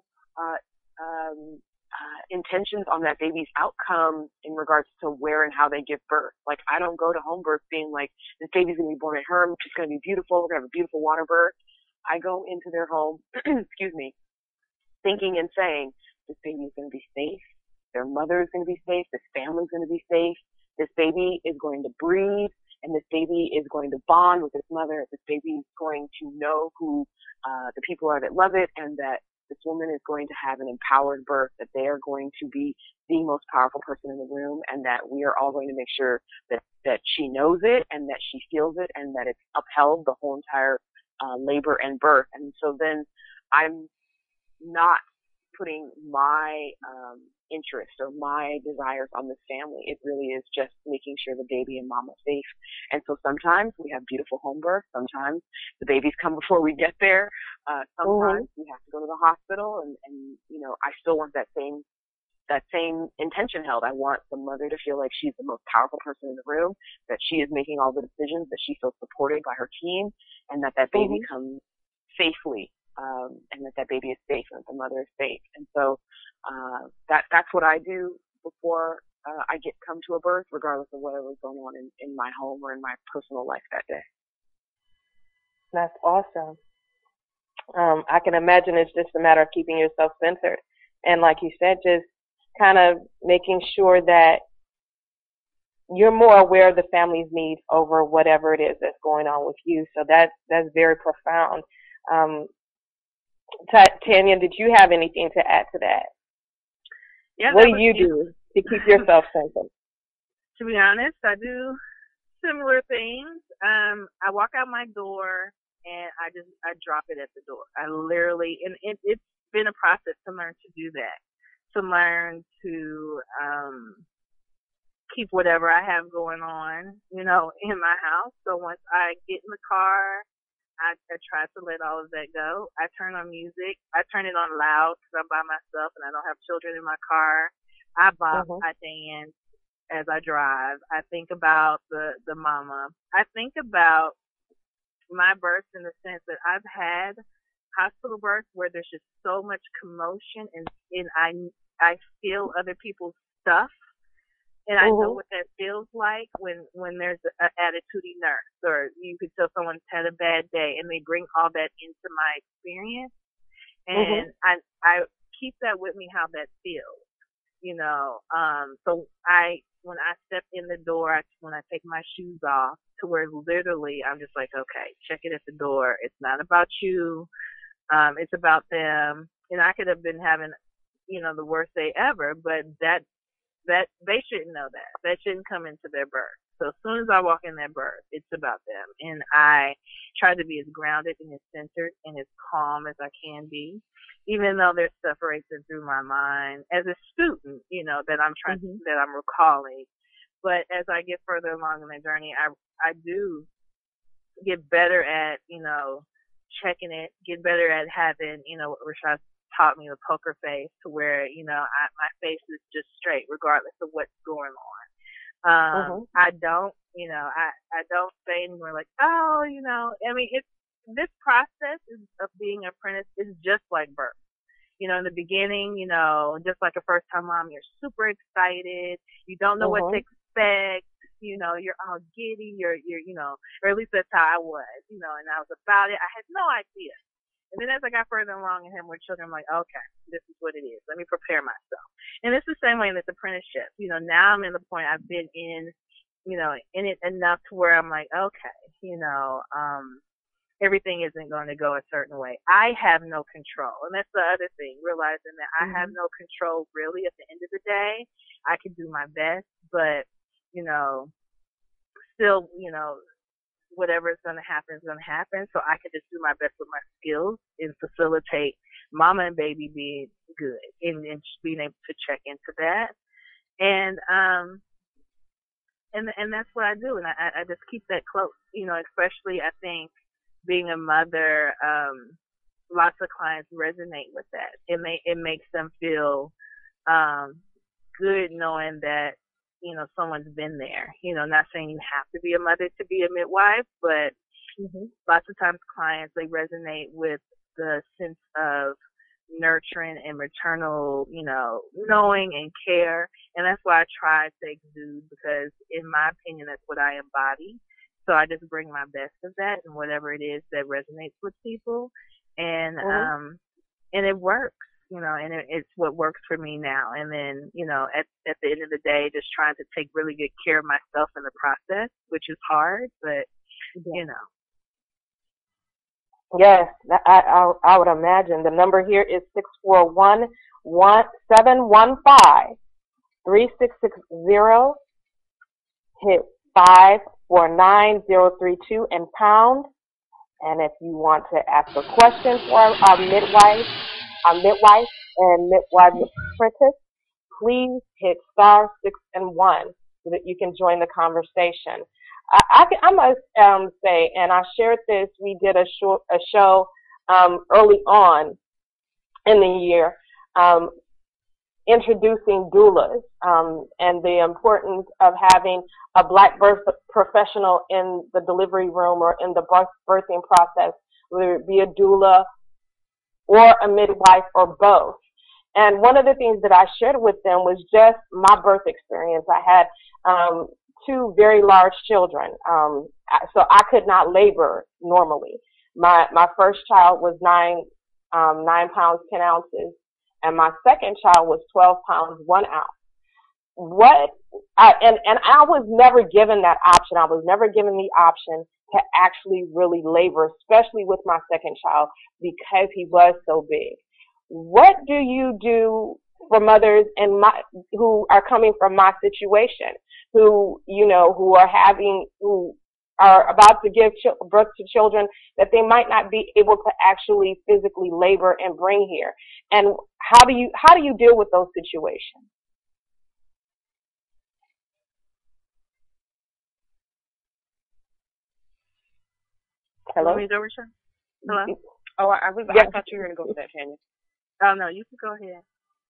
intentions on that baby's outcome in regards to where and how they give birth. Like, I don't go to home birth being like, this baby's going to be born at home, she's going to be beautiful, we're going to have a beautiful water birth. I go into their home, excuse me, thinking and saying, this baby is going to be safe, their mother is going to be safe, this family is going to be safe, this baby is going to breathe, and this baby is going to bond with its mother, this baby is going to know who the people are that love it, and that this woman is going to have an empowered birth, that they are going to be the most powerful person in the room, and that we are all going to make sure that she knows it and that she feels it and that it's upheld the whole entire labor and birth. And so then I'm not putting my interest or my desires on this family. It really is just making sure the baby and mama are safe. And so sometimes we have beautiful home births. Sometimes the babies come before we get there. Sometimes we have to go to the hospital, and you know, I still want that same intention held. I want the mother to feel like she's the most powerful person in the room, that she is making all the decisions, that she feels supported by her team, and that baby comes safely, and that baby is safe and that the mother is safe. And so that's what I do before I come to a birth, regardless of whatever was going on in my home or in my personal life that day. That's awesome. I can imagine it's just a matter of keeping yourself centered. And like you said, just kind of making sure that you're more aware of the family's needs over whatever it is that's going on with you. So that's very profound. Tanya, did you have anything to add to that? Yeah, what do you do to keep yourself centered? To be honest, I do similar things. I walk out my door and I drop it at the door. I literally, and it's been a process to learn to do that, to learn to keep whatever I have going on, you know, in my house. So once I get in the car, I try to let all of that go. I turn on music. I turn it on loud because I'm by myself and I don't have children in my car. I bop, I dance as I drive. I think about the mama. I think about my births in the sense that I've had hospital births where there's just so much commotion and I feel other people's stuff. And I know what that feels like when there's an attitudey nurse, or you could tell someone's had a bad day and they bring all that into my experience. And I keep that with me, how that feels, you know. So when I step in the door, when I take my shoes off, to where literally I'm just like, okay, check it at the door. It's not about you. It's about them. And I could have been having, you know, the worst day ever, but that they shouldn't know that. That shouldn't come into their birth. So as soon as I walk in their birth, it's about them. And I try to be as grounded and as centered and as calm as I can be, even though there's stuff racing through my mind as a student, you know, that I'm trying that I'm recalling. But as I get further along in the journey, I do get better at, you know, checking it, get better at having, you know, what Rashad taught me, the poker face, to where, you know, my face is just straight regardless of what's going on. I don't, you know, I don't say anymore like, oh, you know, I mean, this process of being an apprentice is just like birth. You know, in the beginning, you know, just like a first time mom, you're super excited. You don't know what to expect. You know, you're all giddy. You're, you know, or at least that's how I was, you know, and I was about it. I had no idea. And then as I got further along and had more children, I'm like, okay, this is what it is. Let me prepare myself. And it's the same way in this apprenticeship. You know, now I'm in the point I've been in, you know, in it enough to where I'm like, okay, you know, everything isn't going to go a certain way. I have no control. And that's the other thing, realizing that I have no control really at the end of the day. I can do my best, but, you know, still, whatever is going to happen is going to happen. So I can just do my best with my skills and facilitate mama and baby being good and just being able to check into that. And that's what I do. And I just keep that close, especially I think being a mother, lots of clients resonate with that. It makes them feel, good knowing that, someone's been there. Not saying you have to be a mother to be a midwife, but lots of times clients, they resonate with the sense of nurturing and maternal, knowing and care. And that's why I try to exude, because in my opinion, that's what I embody. So I just bring my best of that and whatever it is that resonates with people. And it works. And it's what works for me now. And then, at the end of the day, just trying to take really good care of myself in the process, which is hard, but, Yes, I would imagine. The number here is 641-715-3660. Hit 549032 and pound. And if you want to ask a question for our midwife and midwife apprentice, please hit star 6 and 1 so that you can join the conversation. I must say, and I shared this, we did a show early on in the year introducing doulas and the importance of having a black birth professional in the delivery room or in the birthing process, whether it be a doula or a midwife or both. And one of the things that I shared with them was just my birth experience. I had 2 very large children, so I could not labor normally. My first child was 9 pounds 10 ounces, and my second child was 12 pounds 1 ounce. And I was never given that option. I was never given the option to actually really labor, especially with my second child, because he was so big. What do you do for mothers who are coming from my situation, who are about to give birth to children that they might not be able to actually physically labor and bring here? And how do you deal with those situations? Hello? Hello? Oh, I thought you were going to go with that, Tanya. Oh, no, you can go ahead.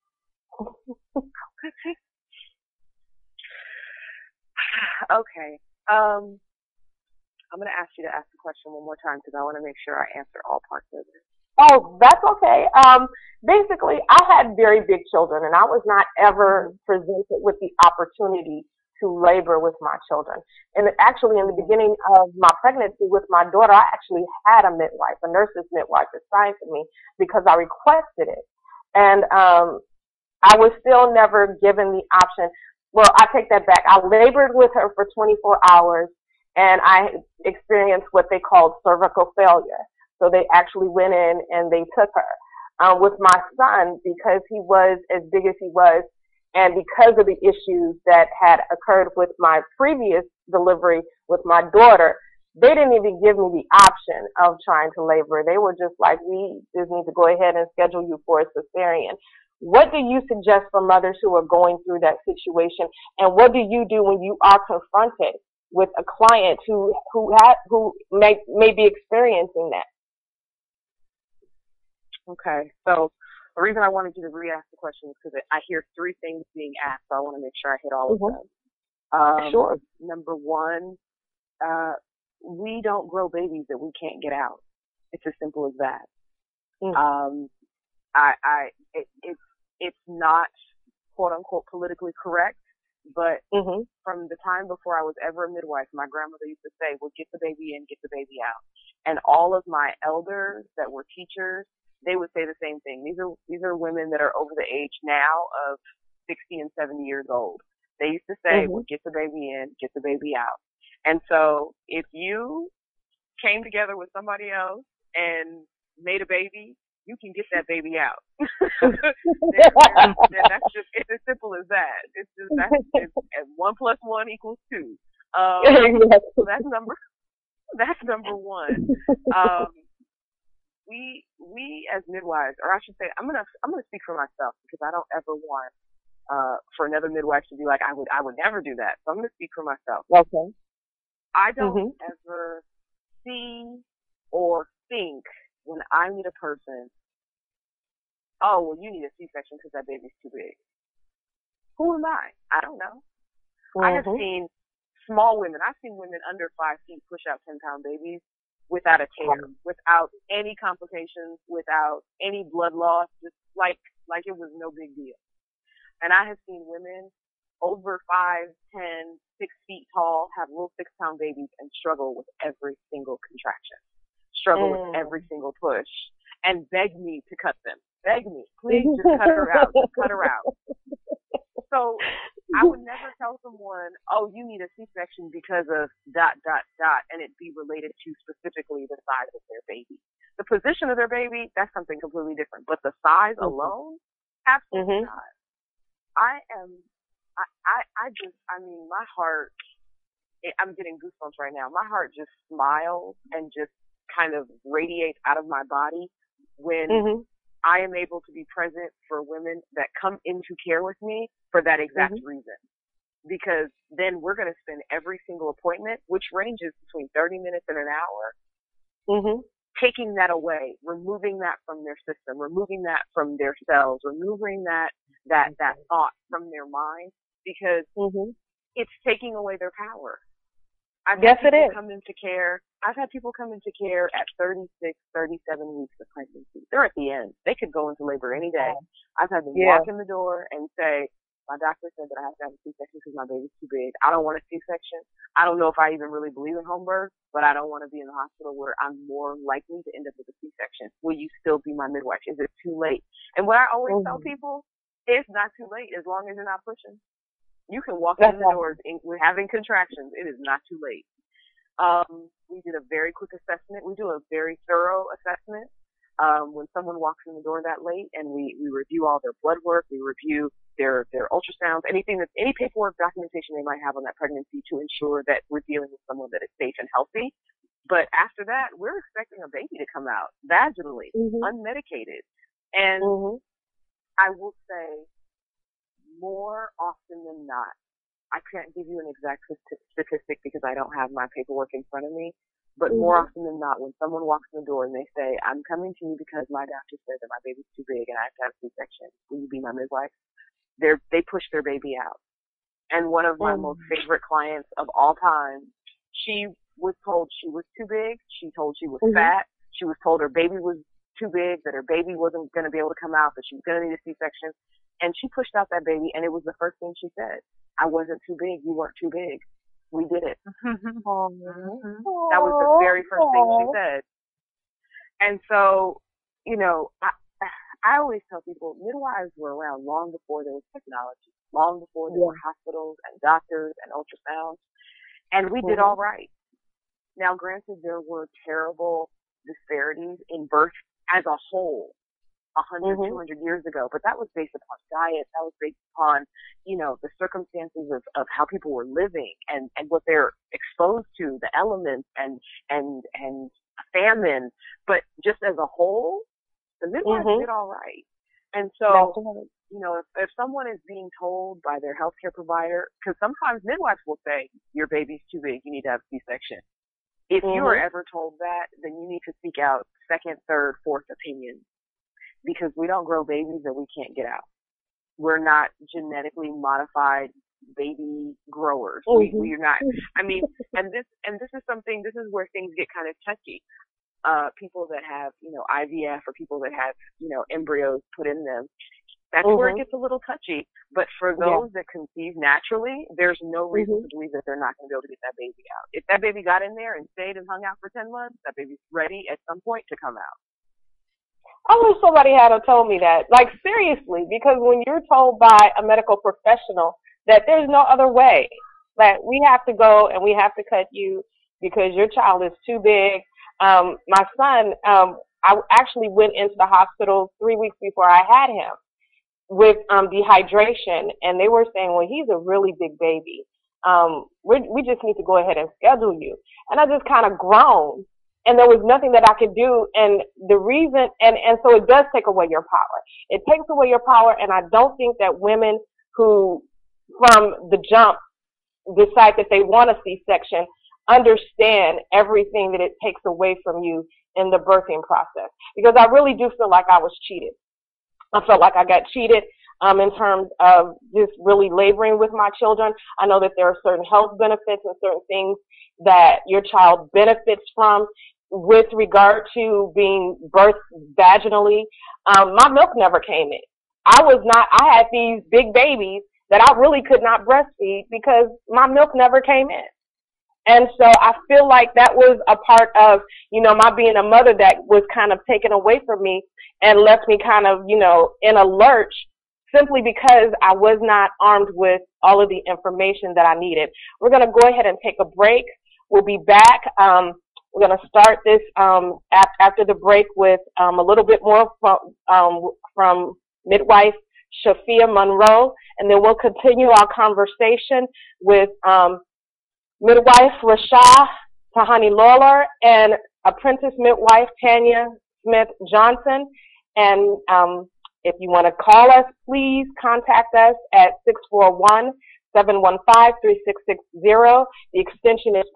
Okay. I'm going to ask you to ask the question one more time because I want to make sure I answer all parts of it. Oh, that's okay. Basically, I had very big children, and I was not ever presented with the opportunity to labor with my children. And actually, in the beginning of my pregnancy with my daughter, I actually had a midwife, a nurse's midwife assigned to me because I requested it. And I was still never given the option. Well, I take that back. I labored with her for 24 hours, and I experienced what they called cervical failure. So they actually went in and they took her. With my son, because he was as big as he was, and because of the issues that had occurred with my previous delivery with my daughter, they didn't even give me the option of trying to labor. They were just like, we just need to go ahead and schedule you for a cesarean. What do you suggest for mothers who are going through that situation? And what do you do when you are confronted with a client who may be experiencing that? Okay, so the reason I wanted you to re-ask the question is because I hear 3 things being asked, so I want to make sure I hit all of them. Sure. Number 1, we don't grow babies that we can't get out. It's as simple as that. It's not quote unquote politically correct, but from the time before I was ever a midwife, my grandmother used to say, well, get the baby in, get the baby out. And all of my elders that were teachers, they would say the same thing. These are women that are over the age now of 60 and 70 years old. They used to say, well, get the baby in, get the baby out. And so if you came together with somebody else and made a baby, you can get that baby out. That's just, it's as simple as that. It's just, 1 + 1 = 2. So that's number one. We as midwives, or I should say, I'm gonna speak for myself because I don't ever want for another midwife to be like, I would never do that. So I'm gonna speak for myself. Okay. I don't ever see or think when I meet a person, oh, well, you need a C-section because that baby's too big. Who am I? I don't know. I have seen small women. I've seen women under 5 feet push out 10-pound babies without a tear, without any complications, without any blood loss, just like it was no big deal. And I have seen women over 5, 10, 6 feet tall have little 6-pound babies and struggle with every single contraction, struggle with every single push, and beg me to cut them. Beg me, please just cut her out. Just cut her out. So I would never tell someone, oh, you need a C-section because of ... and it be related to specifically the size of their baby. The position of their baby, that's something completely different. But the size alone, absolutely not. My heart, I'm getting goosebumps right now. My heart just smiles and just kind of radiates out of my body when I am able to be present for women that come into care with me for that exact reason. Because then we're going to spend every single appointment, which ranges between 30 minutes and an hour, taking that away, removing that from their system, removing that from their cells, removing that thought from their mind, because it's taking away their power. I've had people come into care at 36, 37 weeks of pregnancy. They're at the end. They could go into labor any day. I've had them walk in the door and say, my doctor said that I have to have a C-section because my baby's too big. I don't want a C-section. I don't know if I even really believe in home birth, but I don't want to be in the hospital where I'm more likely to end up with a C-section. Will you still be my midwife? Is it too late? And what I always tell people, it's not too late as long as you're not pushing. You can walk in the doors with having contractions. It is not too late. We did a very quick assessment. We do a very thorough assessment when someone walks in the door that late, and we review all their blood work. We review their ultrasounds, any paperwork, documentation they might have on that pregnancy to ensure that we're dealing with someone that is safe and healthy. But after that, we're expecting a baby to come out vaginally, unmedicated. And I will say, more often than not, I can't give you an exact statistic because I don't have my paperwork in front of me, but more often than not, when someone walks in the door and they say, I'm coming to you because my doctor said that my baby's too big and I have to have a C-section, will you be my midwife? They push their baby out. And one of my most favorite clients of all time, she was told she was too big. She told she was fat. She was told her baby was too big, that her baby wasn't going to be able to come out, that she was going to need a C-section. And she pushed out that baby, and it was the first thing she said. I wasn't too big. You weren't too big. We did it. That was the very first thing she said. And so, I always tell people midwives were around long before there was technology, long before there were hospitals and doctors and ultrasounds, and we did all right. Now, granted, there were terrible disparities in birth as a whole 100, 200 years ago, but that was based upon diet. That was based upon, the circumstances of how people were living and what they're exposed to, the elements and famine. But just as a whole, the midwives did all right. And so, if someone is being told by their healthcare provider, because sometimes midwives will say, your baby's too big, you need to have a C-section. If you are ever told that, then you need to seek out second, third, fourth opinions. Because we don't grow babies that we can't get out. We're not genetically modified baby growers. We're not. And this is where things get kind of touchy. People that have, IVF or people that have, embryos put in them, that's where it gets a little touchy. But for those that conceive naturally, there's no reason to believe that they're not going to be able to get that baby out. If that baby got in there and stayed and hung out for 10 months, that baby's ready at some point to come out. I wish somebody had told me that. Like, seriously, because when you're told by a medical professional that there's no other way, that we have to go and we have to cut you because your child is too big. My son, I actually went into the hospital 3 weeks before I had him with dehydration, and they were saying, well, he's a really big baby. we just need to go ahead and schedule you. And I just kind of groaned. And there was nothing that I could do. And the reason, and so it does take away your power. It takes away your power. And I don't think that women who from the jump decide that they want a C-section understand everything that it takes away from you in the birthing process. Because I really do feel like I was cheated. I felt like I got cheated in terms of just really laboring with my children. I know that there are certain health benefits and certain things that your child benefits from with regard to being birthed vaginally. My milk never came in. I had these big babies that I really could not breastfeed because my milk never came in. And so I feel like that was a part of, my being a mother that was kind of taken away from me and left me kind of, in a lurch simply because I was not armed with all of the information that I needed. We're going to go ahead and take a break. We'll be back. We're going to start this after the break with a little bit more from midwife Shafia Monroe, and then we'll continue our conversation with midwife Rasha Tahani Lawler and apprentice midwife Tanya Smith Johnson. And if you want to call us, please contact us at 641-715-3660. The extension is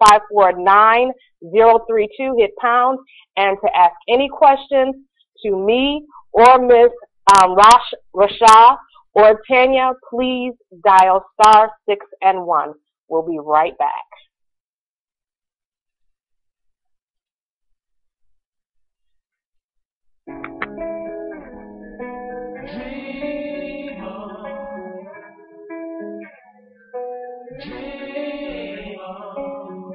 549032. Hit pound. And to ask any questions to me or Ms. Rasha or Tanya, please dial *6 and 1. We'll be right back. Dream on, dream on.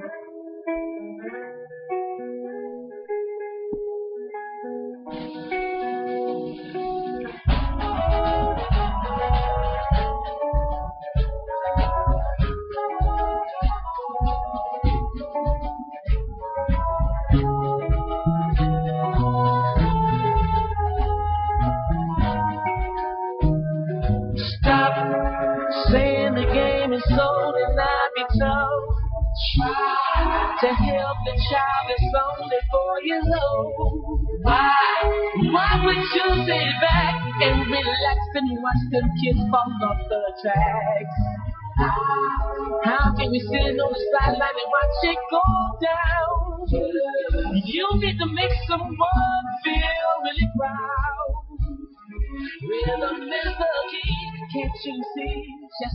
Stop saying the game is sold and not be told. Try to help the child that's only 4 years old. Why would you sit back and relax and watch them kids fall off the tracks? How can we sit on the sideline and watch it go down? You need to make someone feel really proud. Rhythm is the key, can't you see? Just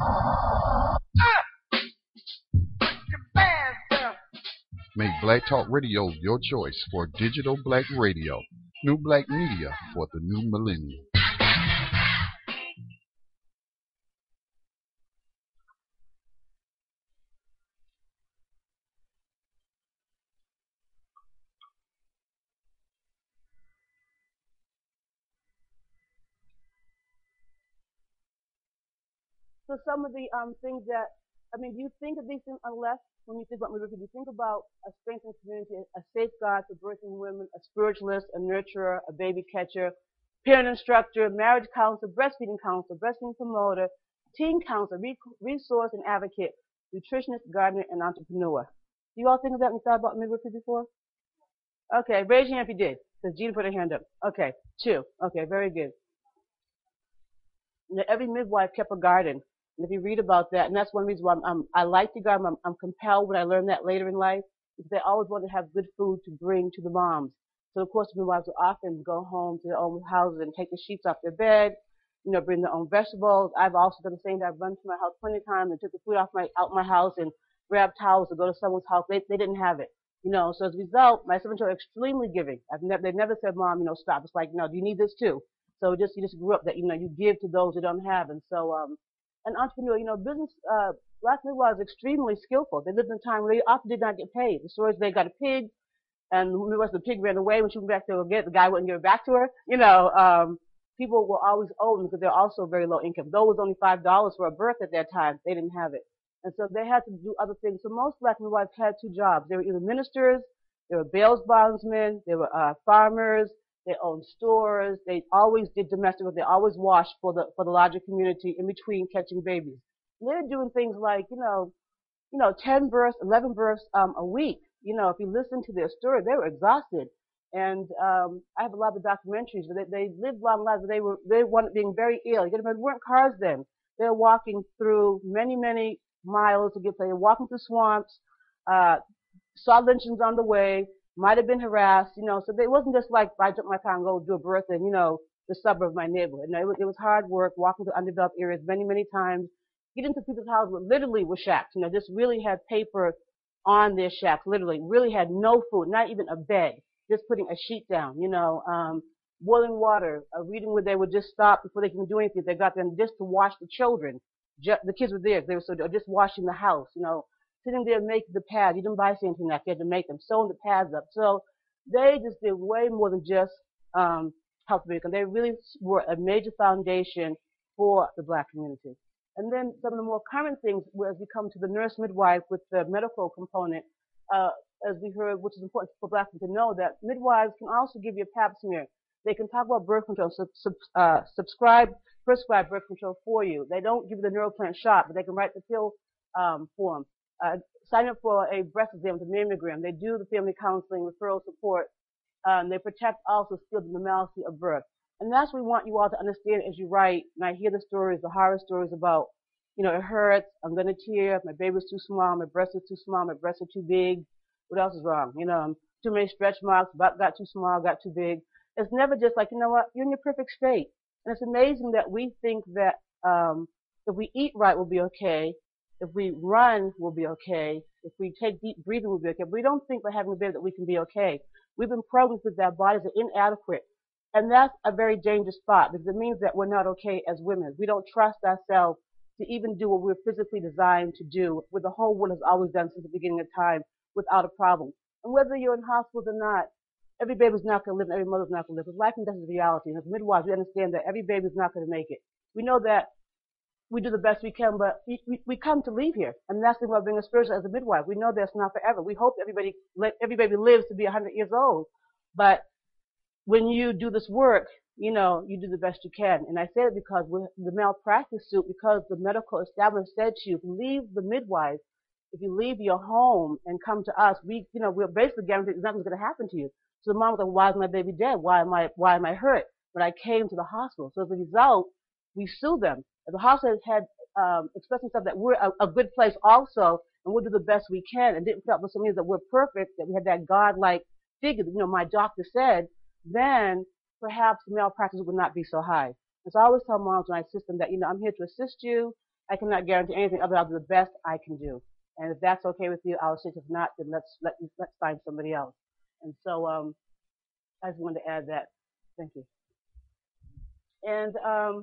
Make Black Talk Radio your choice for digital black radio. New Black Media for the new millennium. So some of the things that, do you think of these things unless when you think about midwifery, do you think about a strengthened community, a safeguard for birthing women, a spiritualist, a nurturer, a baby catcher, parent instructor, marriage counselor, breastfeeding promoter, teen counselor, resource and advocate, nutritionist, gardener, and entrepreneur. Do you all think of that when you thought about midwifery before? Okay, raise your hand if you did, because Gina put her hand up. Okay, 2. Okay, very good. Now, every midwife kept a garden. And if you read about that, and that's one reason why I like the garden, I'm compelled when I learned that later in life, because they always want to have good food to bring to the moms. So, of course, midwives will often go home to their own houses and take the sheets off their bed, bring their own vegetables. I've also done the same thing. I've run to my house plenty of times and took the food out my house and grabbed towels to go to someone's house. They didn't have it. So as a result, my 7 children are extremely giving. They never said, Mom, stop. It's like, no, do you need this too? So you just grew up that, you give to those who don't have. And so, an entrepreneur, business, black midwives are extremely skillful. They lived in a time where they often did not get paid. The stories, they got a pig, and the pig ran away. When she went back to go get it, the guy wouldn't give it back to her. People were always owed because they're also very low income. Though it was only $5 for a birth at that time, they didn't have it. And so they had to do other things. So most black midwives had 2 jobs. They were either ministers, they were bail bondsmen, they were farmers, they owned stores. They always did domestic work. They always washed for the larger community in between catching babies. And they were doing things like, 10 births, 11 births a week. If you listen to their story, they were exhausted. And I have a lot of documentaries. They lived long lives, but they weren't being very ill. There weren't cars then. They were walking through many, many miles to get there. They were walking through swamps, saw lynchings on the way, might have been harassed, so it wasn't just like I took my car and go do a birth in, the suburb of my neighborhood. No, it was hard work, walking through undeveloped areas many, many times, get into people's houses literally with shacks, just really had paper on their shacks, literally, really had no food, not even a bed, just putting a sheet down, boiling water, reading where they would just stop before they can do anything. They got them just to wash the children. The kids were there. They were just washing the house, sitting there making the pads. You didn't buy anything like you had to make them, sewing the pads up. So they just did way more than just help the victim. They really were a major foundation for the black community. And then some of the more common things, as we come to the nurse midwife with the medical component, as we heard, which is important for black people to know, that midwives can also give you a pap smear. They can talk about birth control, prescribe birth control for you. They don't give you the neuroplant shot, but they can write the pill form. Sign up for a breast exam with a mammogram. They do the family counseling, referral support. They protect also still the normalcy of birth. And that's what we want you all to understand as you write. And I hear the stories, the horror stories about, it hurts, I'm going to tear, my baby's too small, my breasts are too small, my breasts are too big. What else is wrong? Too many stretch marks, butt got too small, got too big. It's never just like, what, you're in your perfect state. And it's amazing that we think that if we eat right, we'll be okay. If we run, we'll be okay. If we take deep breathing, we'll be okay. But we don't think by having a baby that we can be okay. We've been programmed that our bodies are inadequate. And that's a very dangerous spot because it means that we're not okay as women. We don't trust ourselves to even do what we're physically designed to do, what the whole world has always done since the beginning of time without a problem. And whether you're in hospitals or not, every baby's not going to live and every mother's not going to live. Because life and death is reality. And as midwives, we understand that every baby's not going to make it. We know that we do the best we can, but we come to leave here. And that's the thing about being a spiritual as a midwife. We know that's not forever. We hope every baby lives to be 100 years old. But when you do this work, you do the best you can. And I say it because with the malpractice suit, because the medical establishment said to you, if you leave the midwife, if you leave your home and come to us, we're basically guaranteed nothing's going to happen to you. So the mom was like, why is my baby dead? Why am I hurt? But I came to the hospital. So as a result, we sue them. The hospital had expressed themselves that we're a good place also, and we'll do the best we can, and didn't feel for some reason that we're perfect, that we had that God-like figure that, my doctor said, then perhaps the malpractice would not be so high. And so I always tell moms when I assist them that, I'm here to assist you. I cannot guarantee anything other than I'll do the best I can do. And if that's okay with you, I'll assist. If not, then let's find somebody else. And so I just wanted to add that. Thank you. And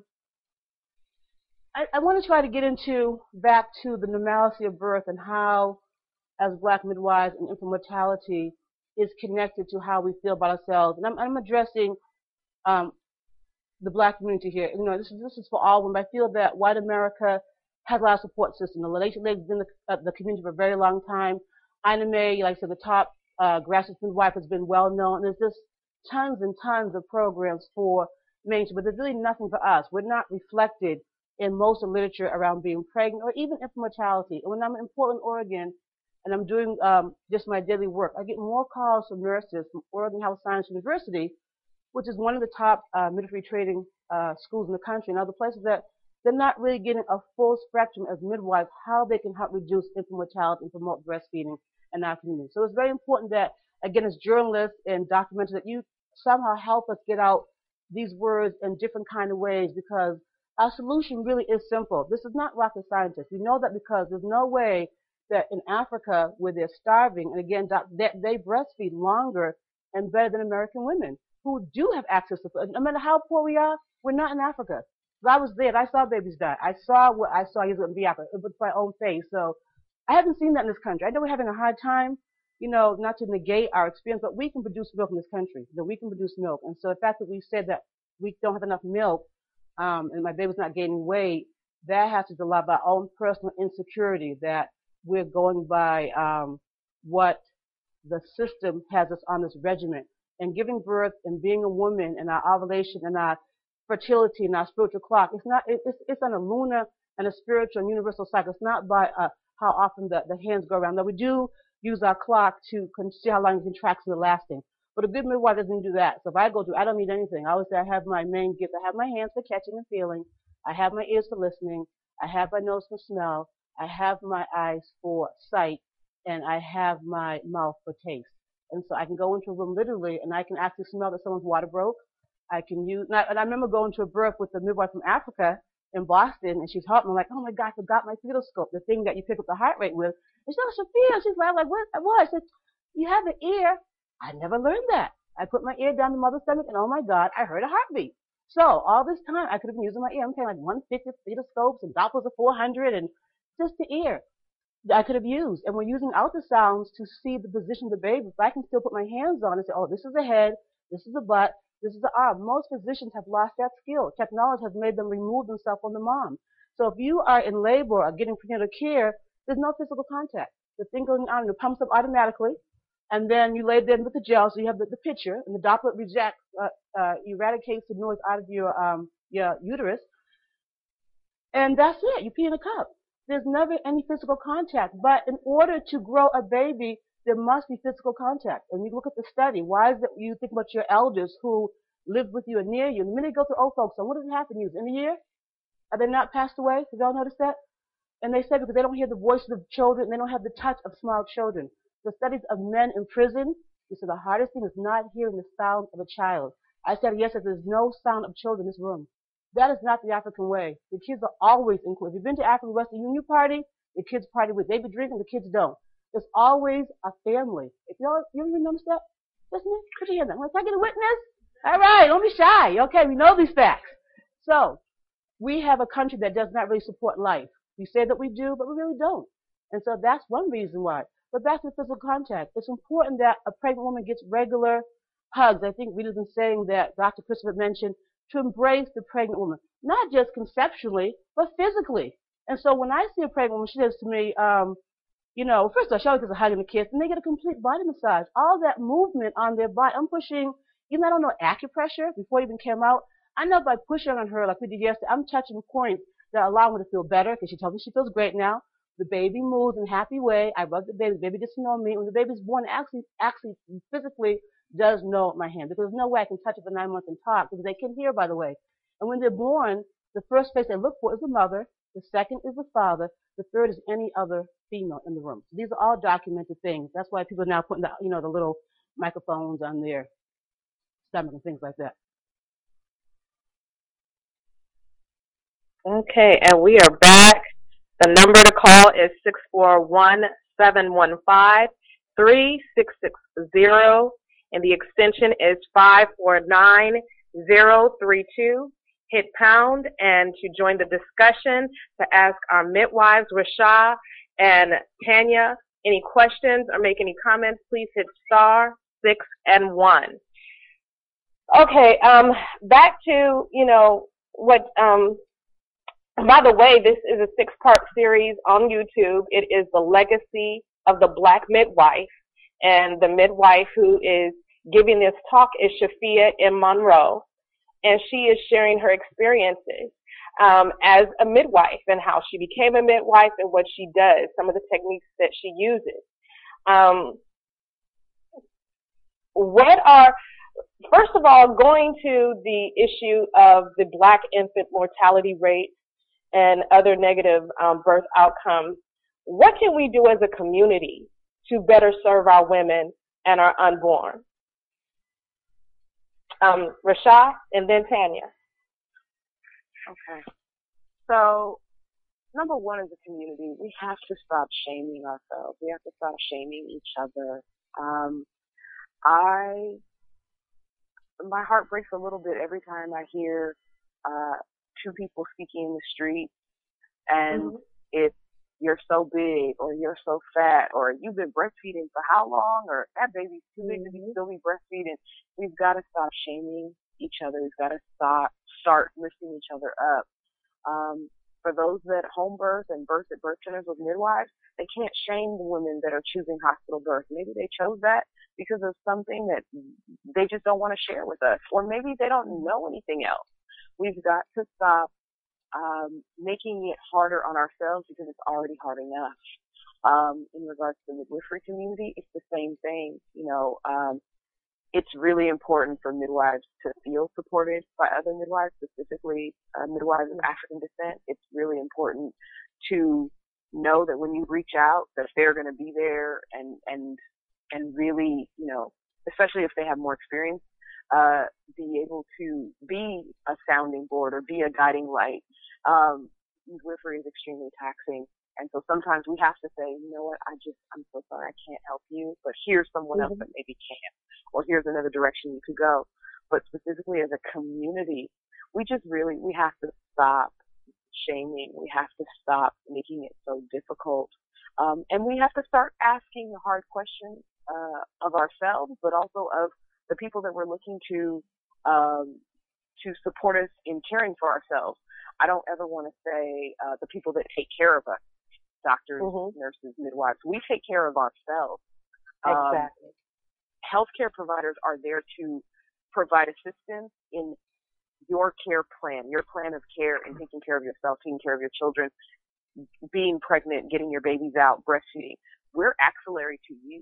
I want to try to get back to the normalcy of birth and how, as black midwives and infant mortality, is connected to how we feel about ourselves. And I'm addressing the black community here. This is for all women. I feel that white America has a lot of support system. The ladies have been in the community for a very long time. Ina May, like I said, the top grassroots midwife, has been well known. There's just tons and tons of programs for mainstream, but there's really nothing for us. We're not reflected in most of the literature around being pregnant or even infant mortality. And when I'm in Portland, Oregon, and I'm doing just my daily work, I get more calls from nurses from Oregon Health Science University, which is one of the top midwifery training schools in the country, and other places, that they're not really getting a full spectrum as midwives, how they can help reduce infant mortality and promote breastfeeding in our community. So it's very important that, again, as journalists and documenters, that you somehow help us get out these words in different kind of ways, because our solution really is simple. This is not rocket science. We know that because there's no way that in Africa, where they're starving, and again, they breastfeed longer and better than American women who do have access to food. No matter how poor we are, we're not in Africa. I was there. I saw babies die. I saw what I saw in Biafra with my own face. So I haven't seen that in this country. I know we're having a hard time, not to negate our experience, but we can produce milk in this country. We can produce milk. And so the fact that we said that we don't have enough milk, and my baby's not gaining weight, that has to do a lot of our own personal insecurity, that we're going by what the system has us on this regimen. And giving birth and being a woman and our ovulation and our fertility and our spiritual clock. It's not. It's on a lunar and a spiritual and universal cycle. It's not by how often the hands go around. Now we do use our clock to see how long it contracts and the lasting. But a good midwife doesn't do that. So if I go through, I don't need anything. I always say I have my main gift. I have my hands for catching and feeling. I have my ears for listening. I have my nose for smell. I have my eyes for sight. And I have my mouth for taste. And so I can go into a room literally and I can actually smell that someone's water broke. I can use, and I remember going to a birth with a midwife from Africa in Boston, and she's helping me like, oh my God, I forgot my stethoscope, the thing that you pick up the heart rate with. And she's like, Sophia, she's like, what? I said, you have an ear. I never learned that. I put my ear down the mother's stomach, and oh my God, I heard a heartbeat. So all this time, I could have been using my ear. I'm paying like 150 stethoscopes and Dopplers of 400, and just the ear I could have used. And we're using ultrasounds to see the position of the baby. If I can still put my hands on it and say, oh, this is the head, this is the butt, this is the arm. Most physicians have lost that skill. Technology has made them remove themselves from the mom. So if you are in labor or getting prenatal care, there's no physical contact. The thing going on, it pumps up automatically, and then you lay there with the gel, so you have the picture, and the Doppler eradicates the noise out of your uterus, and that's it. You pee in a cup. There's never any physical contact. But in order to grow a baby, there must be physical contact. And you look at the study. Why is it you think about your elders who live with you and near you? The minute you go to old folks, so what does it happen to you? In a year? Are they not passed away? Did y'all notice that? And they say because they don't hear the voices of children, and they don't have the touch of small children. The studies of men in prison, they say the hardest thing is not hearing the sound of a child. I said, yes, there's no sound of children in this room. That is not the African way. The kids are always included. If you've been to African Western Union party, the kids party with. They be drinking, the kids don't. There's always a family. If you even notice that? Listen, put your hand down. Can I get a witness? All right, don't be shy. Okay, we know these facts. So, we have a country that does not really support life. We say that we do, but we really don't. And so that's one reason why. But back to physical contact. It's important that a pregnant woman gets regular hugs. I think Rita's been saying that Dr. Christopher mentioned to embrace the pregnant woman, not just conceptually, but physically. And so when I see a pregnant woman, she says to me, first of all, she always gets a hug and a kiss, and they get a complete body massage. All that movement on their body. I'm pushing, even I don't know acupressure before it even came out. I know by pushing on her like we did yesterday, I'm touching points that allow her to feel better because she tells me she feels great now. The baby moves in a happy way. I rub the baby. The baby gets to know me. When the baby's born, actually physically does know my hand because there's no way I can touch it for 9 months and talk because they can hear, by the way. And when they're born, the first face they look for is the mother. The second is the father. The third is any other female in the room. So these are all documented things. That's why people are now putting the little microphones on their stomach and things like that. Okay, and we are back. The number to call is 641-715-3660, and the extension is 549-032. Hit pound and to join the discussion to ask our midwives, Rashah and Tanya, any questions or make any comments, please hit star 6 and 1. Okay, back to, what, by the way, this is a 6-part series on YouTube. It is the legacy of the Black midwife, and the midwife who is giving this talk is Shafia M. Monroe, and she is sharing her experiences as a midwife and how she became a midwife and what she does, some of the techniques that she uses. First of all, going to the issue of the Black infant mortality rate and other negative birth outcomes, what can we do as a community to better serve our women and our unborn? Rashah and then Tanya. Okay. So, number one, as a community, we have to stop shaming ourselves. We have to stop shaming each other. My heart breaks a little bit every time I hear two people speaking in the street, and it's you're so big, or you're so fat, or you've been breastfeeding for how long, or that baby's too big to still be breastfeeding. We've got to stop shaming each other. We've got to start lifting each other up. For those that home birth and birth at birth centers with midwives, they can't shame the women that are choosing hospital birth. Maybe they chose that because of something that they just don't want to share with us, or maybe they don't know anything else. We've got to stop making it harder on ourselves because it's already hard enough. In regards to the midwifery community, it's the same thing. It's really important for midwives to feel supported by other midwives, specifically midwives of African descent. It's really important to know that when you reach out, that they're going to be there and really, especially if they have more experience, be able to be a sounding board or be a guiding light. Midwifery is extremely taxing. And so sometimes we have to say, you know what, I'm so sorry, I can't help you, but here's someone else that maybe can, or here's another direction you could go. But specifically as a community, we have to stop shaming. We have to stop making it so difficult. And we have to start asking the hard questions, of ourselves, but also of the people that we're looking to support us in caring for ourselves. I don't ever want to say, the people that take care of us, doctors, nurses, midwives. We take care of ourselves. Exactly. Healthcare providers are there to provide assistance in your care plan, your plan of care and taking care of yourself, taking care of your children, being pregnant, getting your babies out, breastfeeding. We're axillary to you.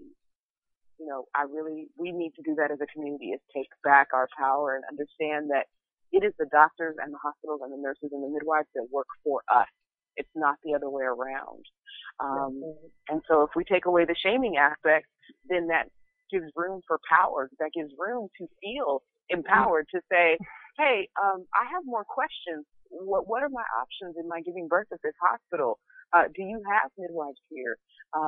We need to do that as a community, is take back our power and understand that it is the doctors and the hospitals and the nurses and the midwives that work for us. It's not the other way around. And so if we take away the shaming aspect, then that gives room for power. That gives room to feel empowered to say, hey, I have more questions. What are my options in my giving birth at this hospital? Do you have midwives here?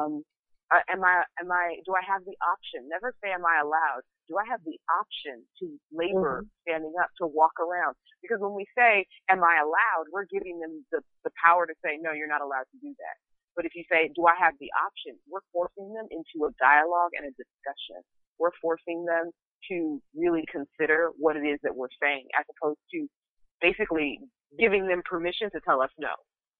Do I have the option? Never say, am I allowed? Do I have the option to labor standing up, to walk around? Because when we say, am I allowed, we're giving them the power to say, no, you're not allowed to do that. But if you say, do I have the option? We're forcing them into a dialogue and a discussion. We're forcing them to really consider what it is that we're saying, as opposed to basically giving them permission to tell us no.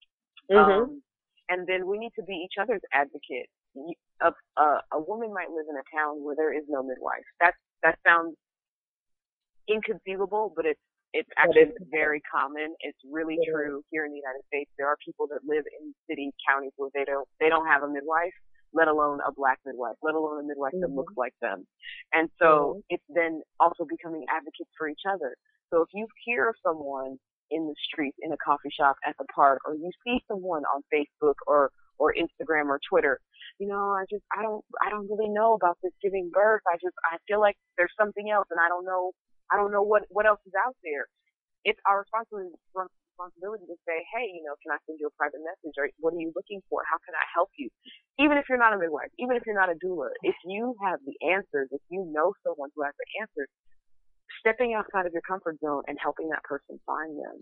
And then we need to be each other's advocate. A woman might live in a town where there is no midwife. That sounds inconceivable, but it's actually very common. It's really true here in the United States. There are people that live in city counties where they don't have a midwife, let alone a black midwife, let alone a midwife that looks like them. And so it's then also becoming advocates for each other. So if you hear of someone in the street, in a coffee shop, at the park, or you see someone on Facebook or Instagram or Twitter, I don't really know about this giving birth. I feel like there's something else, and I don't know what else is out there. It's our responsibility to say, hey, can I send you a private message, or what are you looking for? How can I help you? Even if you're not a midwife, even if you're not a doula, if you have the answers, if you know someone who has the answers, stepping outside of your comfort zone and helping that person find them.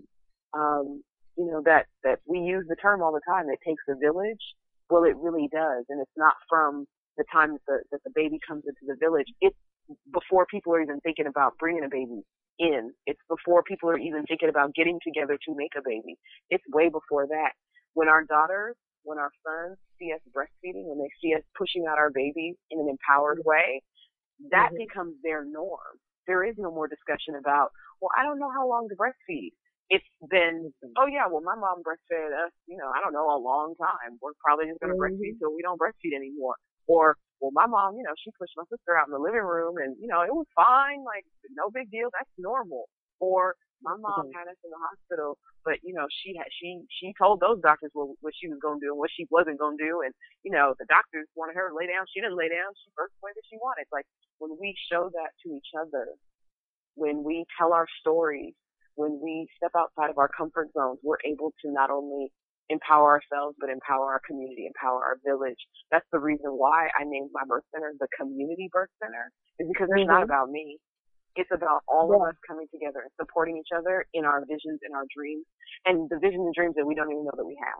That we use the term all the time, it takes a village. Well, it really does. And it's not from the time that the baby comes into the village. It's before people are even thinking about bringing a baby in. It's before people are even thinking about getting together to make a baby. It's way before that. When our daughters, when our sons see us breastfeeding, when they see us pushing out our babies in an empowered way, that becomes their norm. There is no more discussion about, well, I don't know how long to breastfeed. It's been, oh yeah, well, my mom breastfed us, I don't know, a long time. We're probably just going to breastfeed till we don't breastfeed anymore. Or, well, my mom, she pushed my sister out in the living room and, it was fine. Like, no big deal. That's normal. Or my mom had us in the hospital, but, she told those doctors what she was going to do and what she wasn't going to do. And, the doctors wanted her to lay down. She didn't lay down. She birthed the way that she wanted. Like, when we show that to each other, when we tell our stories, when we step outside of our comfort zones, we're able to not only empower ourselves, but empower our community, empower our village. That's the reason why I named my birth center the Community Birth Center, is because it's not about me. It's about all of us coming together and supporting each other in our visions and our dreams, and the visions and dreams that we don't even know that we have.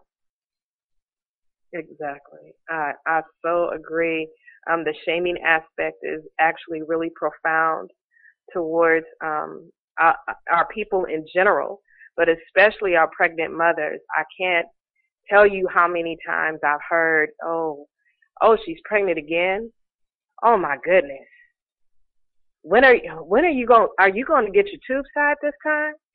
Exactly. I so agree. The shaming aspect is actually really profound towards our people in general, but especially our pregnant mothers. I can't tell you how many times I've heard, oh, she's pregnant again? Oh my goodness. When are you going to get your tubes tied this time?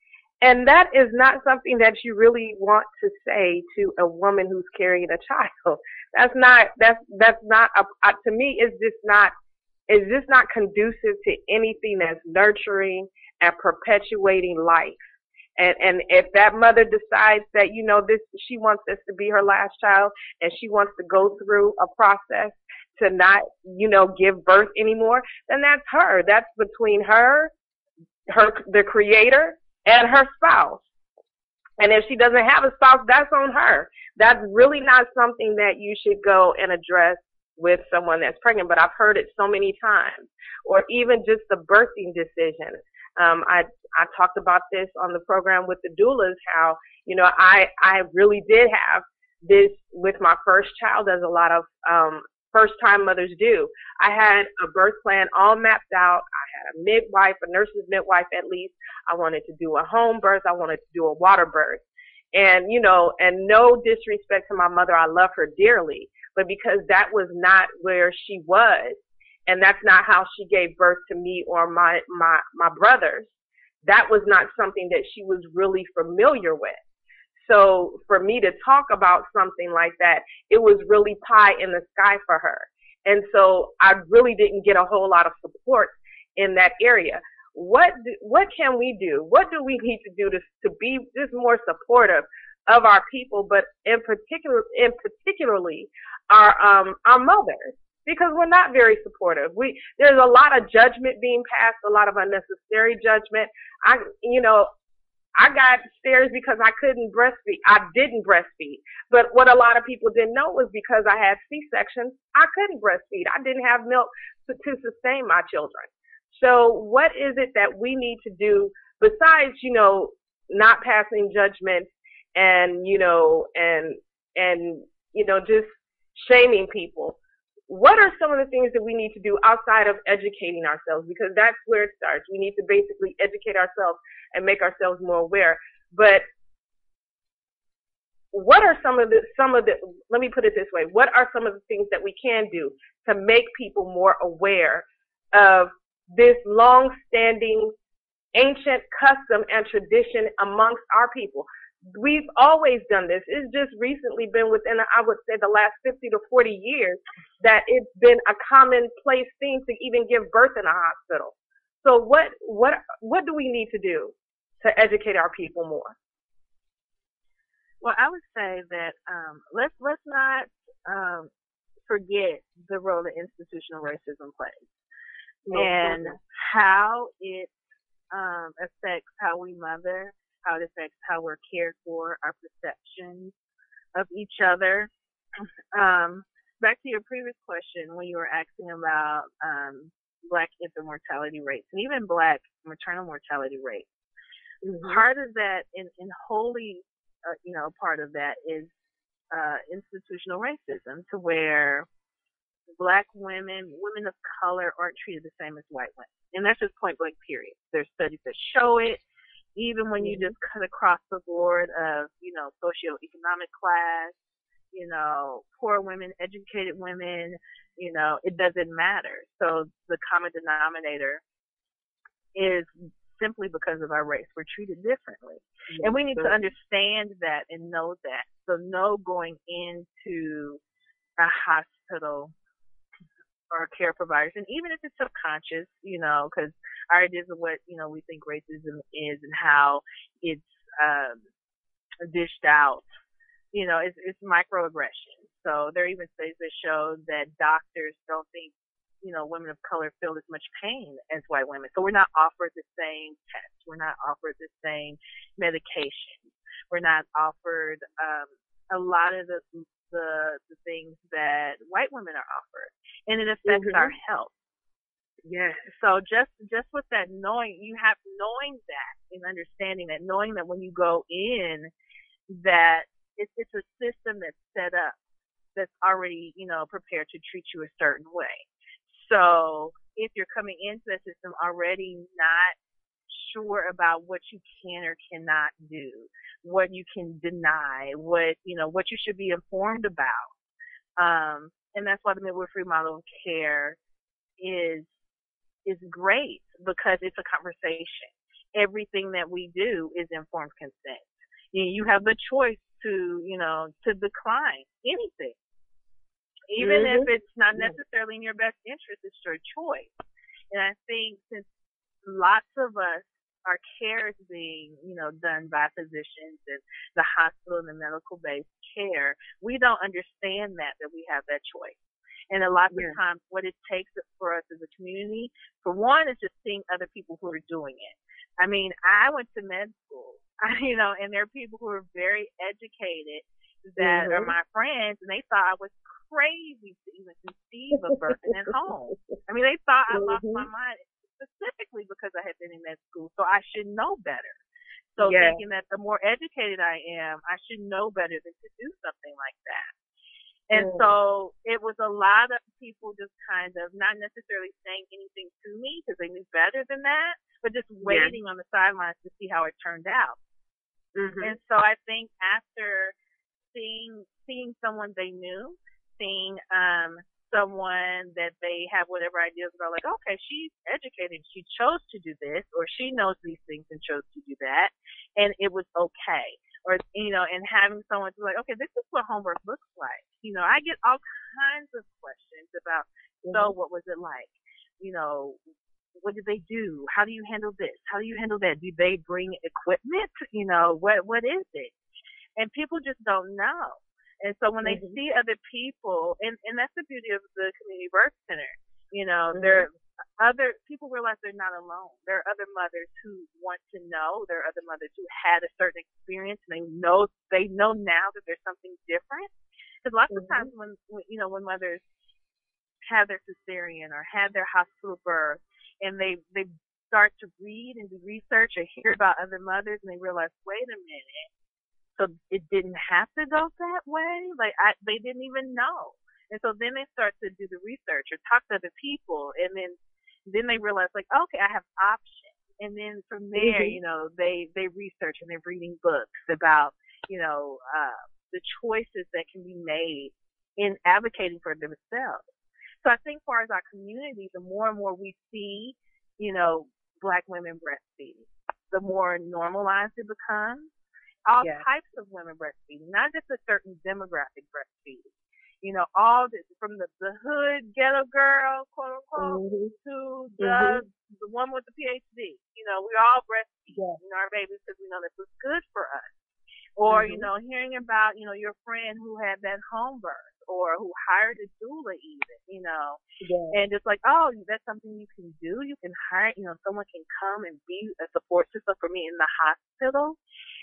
And that is not something that you really want to say to a woman who's carrying a child. That's not to me it's just not conducive to anything that's nurturing and perpetuating life. And if that mother decides that, she wants this to be her last child and she wants to go through a process to not, give birth anymore, then that's her. That's between her, the creator, and her spouse. And if she doesn't have a spouse, that's on her. That's really not something that you should go and address with someone that's pregnant. But I've heard it so many times. Or even just the birthing decision. I talked about this on the program with the doulas, how, I really did have this with my first child, as a lot of first time mothers do. I had a birth plan all mapped out. I had a midwife, a nurse's midwife at least. I wanted to do a home birth. I wanted to do a water birth. And, and no disrespect to my mother, I love her dearly, but because that was not where she was, and that's not how she gave birth to me or my brothers, that was not something that she was really familiar with. So for me to talk about something like that, it was really pie in the sky for her. And so I really didn't get a whole lot of support in that area. What can we do? What do we need to do to be just more supportive of our people, but in particularly our mothers? Because we're not very supportive. There's a lot of judgment being passed, a lot of unnecessary judgment. I got stares because I couldn't breastfeed. I didn't breastfeed. But what a lot of people didn't know was because I had C-sections, I couldn't breastfeed. I didn't have milk to sustain my children. So what is it that we need to do besides, not passing judgment and, just shaming people? What are some of the things that we need to do outside of educating ourselves? Because that's where it starts. We need to basically educate ourselves and make ourselves more aware. But what are some of the, let me put it this way, what are some of the things that we can do to make people more aware of this long-standing ancient custom and tradition amongst our people? We've always done this. It's just recently been within, I would say, the last 50 to 40 years that it's been a commonplace thing to even give birth in a hospital. So what do we need to do to educate our people more? Well, I would say that let's not forget the role that institutional racism plays and how it affects how we mother, how it affects how we're cared for, our perceptions of each other. Back to your previous question when you were asking about Black infant mortality rates and even Black maternal mortality rates. Mm-hmm. Part of that, and wholly, part of that is institutional racism, to where Black women of color aren't treated the same as white women. And that's just point blank, period. There's studies that show it. Even when you just cut across the board of, socioeconomic class, poor women, educated women, it doesn't matter. So the common denominator is simply because of our race. We're treated differently. Yes, and we need to understand that and know that. So no going into a hospital or care providers, and even if it's subconscious, because our ideas of what, we think racism is and how it's dished out, it's microaggression. So there are even studies that show that doctors don't think, women of color feel as much pain as white women. So we're not offered the same tests. We're not offered the same medication. We're not offered a lot of the things that white women are offered, and it affects our health. Yes. So just with that knowing that and understanding that, knowing that when you go in, that it's a system that's set up, that's already, prepared to treat you a certain way. So if you're coming into the system already not sure about what you can or cannot do, what you can deny, what you should be informed about. And that's why the midwifery model of care is great, because it's a conversation. everything that we do is informed consent. You have the choice to, to decline anything. Even if it's not necessarily in your best interest, it's your choice. And I think since lots of us, our care is being, done by physicians and the hospital and the medical-based care, we don't understand that we have that choice. And a lot of times what it takes for us as a community, for one, is just seeing other people who are doing it. I mean, I went to med school, and there are people who are very educated that are my friends, and they thought I was crazy to even conceive of birthing at home. I mean, they thought I lost my mind specifically because I had been in med school, so I should know better. So thinking that the more educated I am, I should know better than to do something like that. And so it was a lot of people just kind of not necessarily saying anything to me because they knew better than that, but just waiting on the sidelines to see how it turned out. And so I think after seeing someone they knew, seeing someone that they have whatever ideas about, like, okay, she's educated, she chose to do this, or she knows these things and chose to do that, and it was okay. Or, and having someone to like, okay, this is what home birth looks like. I get all kinds of questions about, so what was it like? What did they do? How do you handle this? How do you handle that? Do they bring equipment? What is it? And people just don't know. And so when they see other people, and that's the beauty of the community birth center, there are other people realize they're not alone. There are other mothers who want to know. There are other mothers who had a certain experience, and they know now that there's something different. Because lots of times when mothers have their cesarean or have their hospital birth, and they start to read and do research or hear about other mothers, and they realize, wait a minute. So it didn't have to go that way. They didn't even know. And so then they start to do the research or talk to other people. And then they realize, like, okay, I have options. And then from there, they research and they're reading books about, the choices that can be made in advocating for themselves. So I think as far as our community, the more and more we see, Black women breastfeeding, the more normalized it becomes. All types of women breastfeeding, not just a certain demographic breastfeeding. All this, from the hood ghetto girl, quote unquote, to the one with the PhD. We all breastfeed our babies because we know this is good for us. Or, hearing about, your friend who had that home birth or who hired a doula even, and just like, oh, that's something you can do. You can hire, someone can come and be a support system for me in the hospital.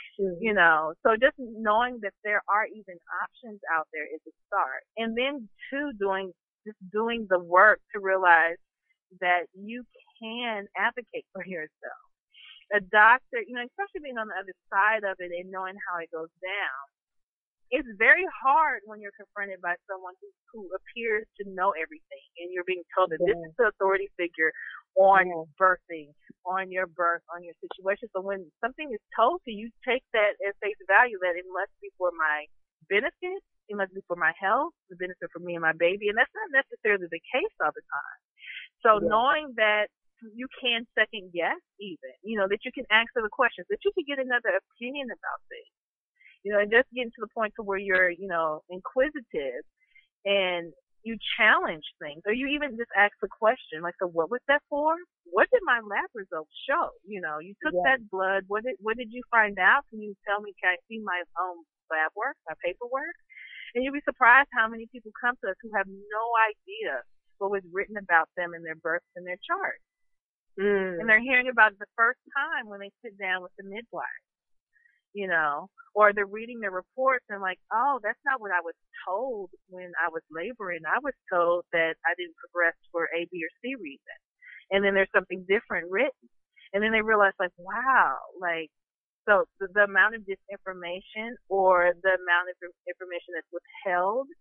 So just knowing that there are even options out there is a start. And then too, doing the work to realize that you can advocate for yourself. A doctor, especially being on the other side of it and knowing how it goes down, it's very hard when you're confronted by someone who appears to know everything and you're being told that this is the authority figure on birthing, on your birth, on your situation. So when something is told to you, take that at face value, that it must be for my benefit, it must be for my health, the benefit for me and my baby. And that's not necessarily the case all the time. So knowing that you can second guess even, that you can ask other questions, that you can get another opinion about things. And just getting to the point to where you're, inquisitive and you challenge things, or you even just ask a question like, so what was that for? What did my lab results show? You took that blood. What did you find out? Can you tell me? Can I see my lab work, my paperwork? And you'll be surprised how many people come to us who have no idea what was written about them in their births and their charts. And they're hearing about it the first time when they sit down with the midwife, or they're reading their reports and like, oh, that's not what I was told when I was laboring. I was told that I didn't progress for A, B, or C reason. And then there's something different written. And then they realize, like, wow, like, so the amount of disinformation or the amount of information that's withheld,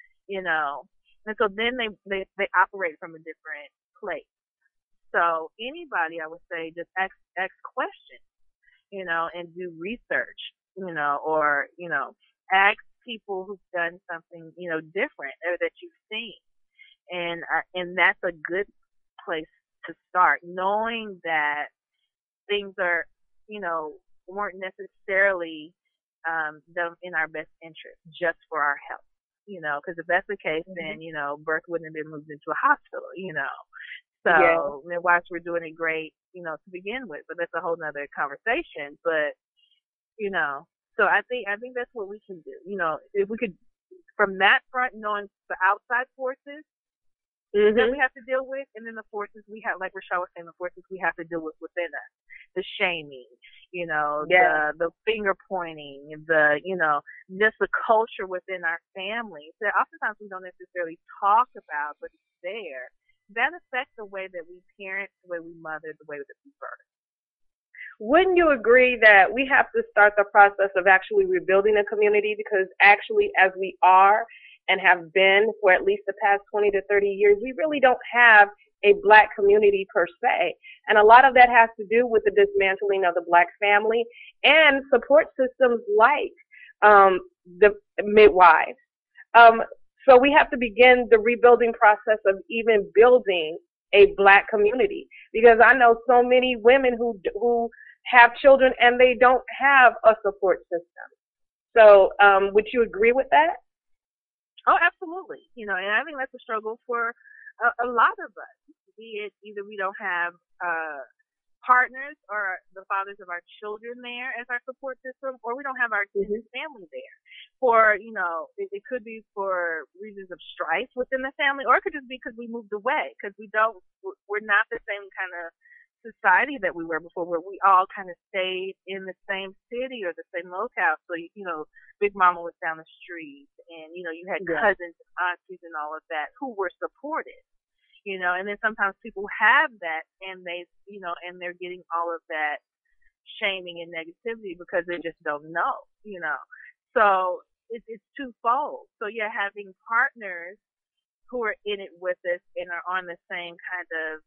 and so then they operate from a different place. So anybody, I would say, just ask questions, and do research, or, ask people who've done something, different or that you've seen. And that's a good place to start, knowing that things are, weren't necessarily done in our best interest just for our health. Because if that's the case, then, birth wouldn't have been moved into a hospital. So midwives were doing it great, to begin with, but that's a whole nother conversation. But, so I think that's what we can do. If we could, from that front, knowing the outside forces that we have to deal with, and then the forces we have, like Rashad was saying, the forces we have to deal with within us, the shaming, the finger pointing, just the culture within our families that oftentimes we don't necessarily talk about, but it's there. That affects the way that we parent, the way we mother, the way that we birth. Wouldn't you agree that we have to start the process of actually rebuilding a community? Because actually, as we are and have been for at least the past 20 to 30 years, we really don't have a black community per se. And a lot of that has to do with the dismantling of the black family and support systems like the midwives. So we have to begin the rebuilding process of even building a black community, because I know so many women who have children and they don't have a support system. So would you agree with that? Oh, absolutely. And I think that's a struggle for a lot of us. Be it either we don't have partners or the fathers of our children there as our support system, or we don't have our extended family there. For, it could be for reasons of strife within the family, or it could just be because we moved away, because we're not the same kind of society that we were before, where we all kind of stayed in the same city or the same locale. So, Big Mama was down the street, and, you had cousins and aunties and all of that who were supported. And then sometimes people have that and and they're getting all of that shaming and negativity because they just don't know, So it's twofold. So having partners who are in it with us and are on the same kind of,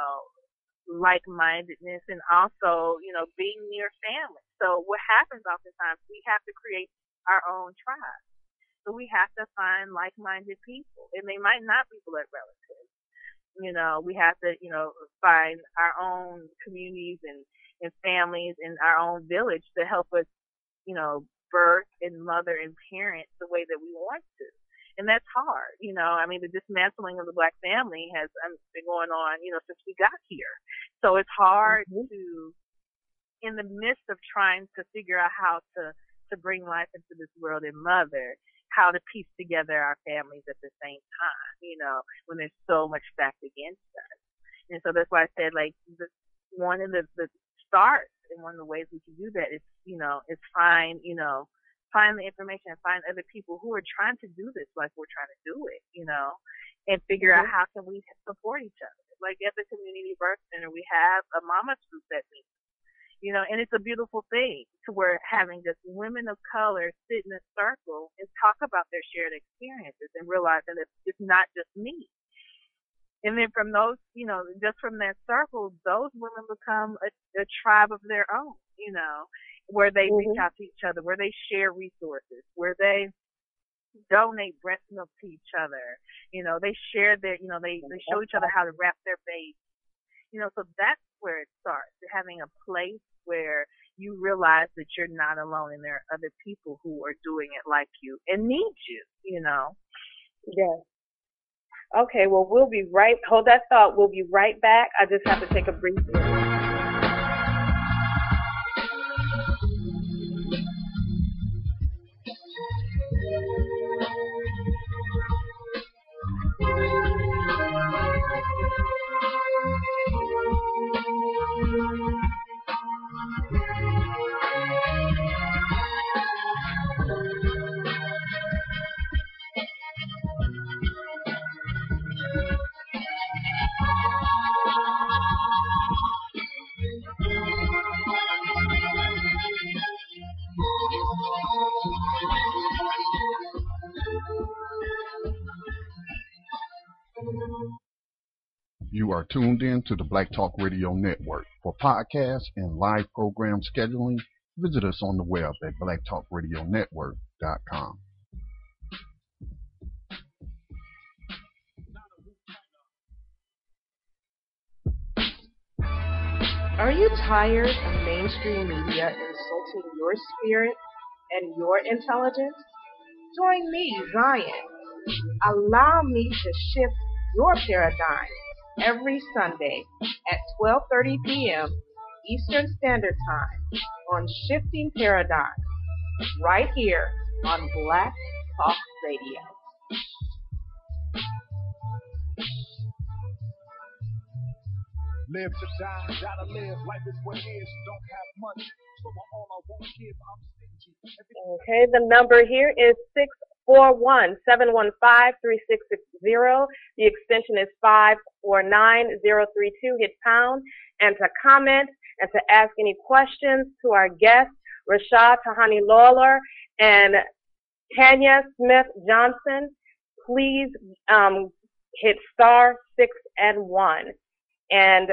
like-mindedness, and also, being near family. So what happens oftentimes, we have to create our own tribe. So we have to find like-minded people, and they might not be blood relatives. We have to, find our own communities and families and our own village to help us, birth and mother and parent the way that we want to. And that's hard. The dismantling of the black family has been going on, since we got here. So it's hard to, in the midst of trying to figure out how to bring life into this world and mother, how to piece together our families at the same time, when there's so much stacked against us. And so that's why I said, one of the starts and one of the ways we can do that is, is find the information and find other people who are trying to do this like we're trying to do it, and figure out how can we support each other. Like at the Community Birth Center, we have a mama's group that meets. And it's a beautiful thing to where having just women of color sit in a circle and talk about their shared experiences and realizing that it's not just me. And then from those, just from that circle, those women become a tribe of their own, where they reach out to each other, where they share resources, where they donate breast milk to each other. They share they show each other how to wrap their babies. So that's where it starts, having a place where you realize that you're not alone and there are other people who are doing it like you and need you, Yes. Okay, well, hold that thought. We'll be right back. I just have to take a brief break. You are tuned in to the Black Talk Radio Network. For podcasts and live program scheduling, visit us on the web at blacktalkradionetwork.com. Are you tired of mainstream media insulting your spirit and your intelligence? Join me, Zion. Allow me to shift your paradigm every Sunday at 12:30 p.m. Eastern Standard Time on Shifting Paradigms, right here on Black Talk Radio. Live to die, gotta live. Life is what it is. Don't have much, so all I won't give, I'm stingy. Okay, the number here is 641-715-3660. The extension is 549032. Hit pound. And to comment and to ask any questions to our guests, Rashad Tahani Lawler and Tanya Smith Johnson, please hit star 6 and 1. And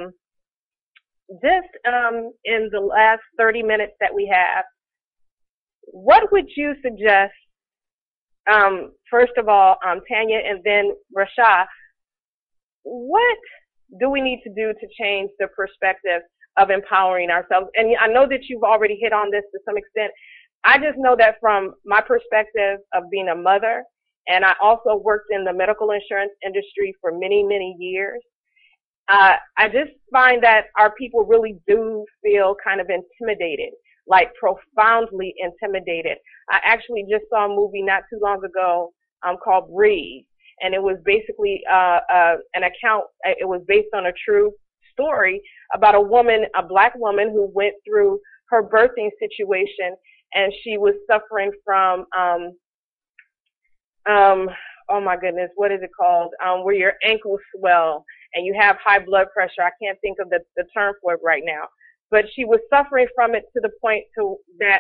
just in the last 30 minutes that we have, what would you suggest, first of all, Tanya, and then Rashad, what do we need to do to change the perspective of empowering ourselves? And I know that you've already hit on this to some extent. I just know that from my perspective of being a mother, and I also worked in the medical insurance industry for many, many years, I just find that our people really do feel kind of intimidated, like profoundly intimidated. I actually just saw a movie not too long ago called Breathe, and it was basically an account. It was based on a true story about a woman, a black woman, who went through her birthing situation, and she was suffering from oh my goodness, what is it called? Where your ankles swell and you have high blood pressure. I can't think of the term for it right now. But she was suffering from it to the point to that,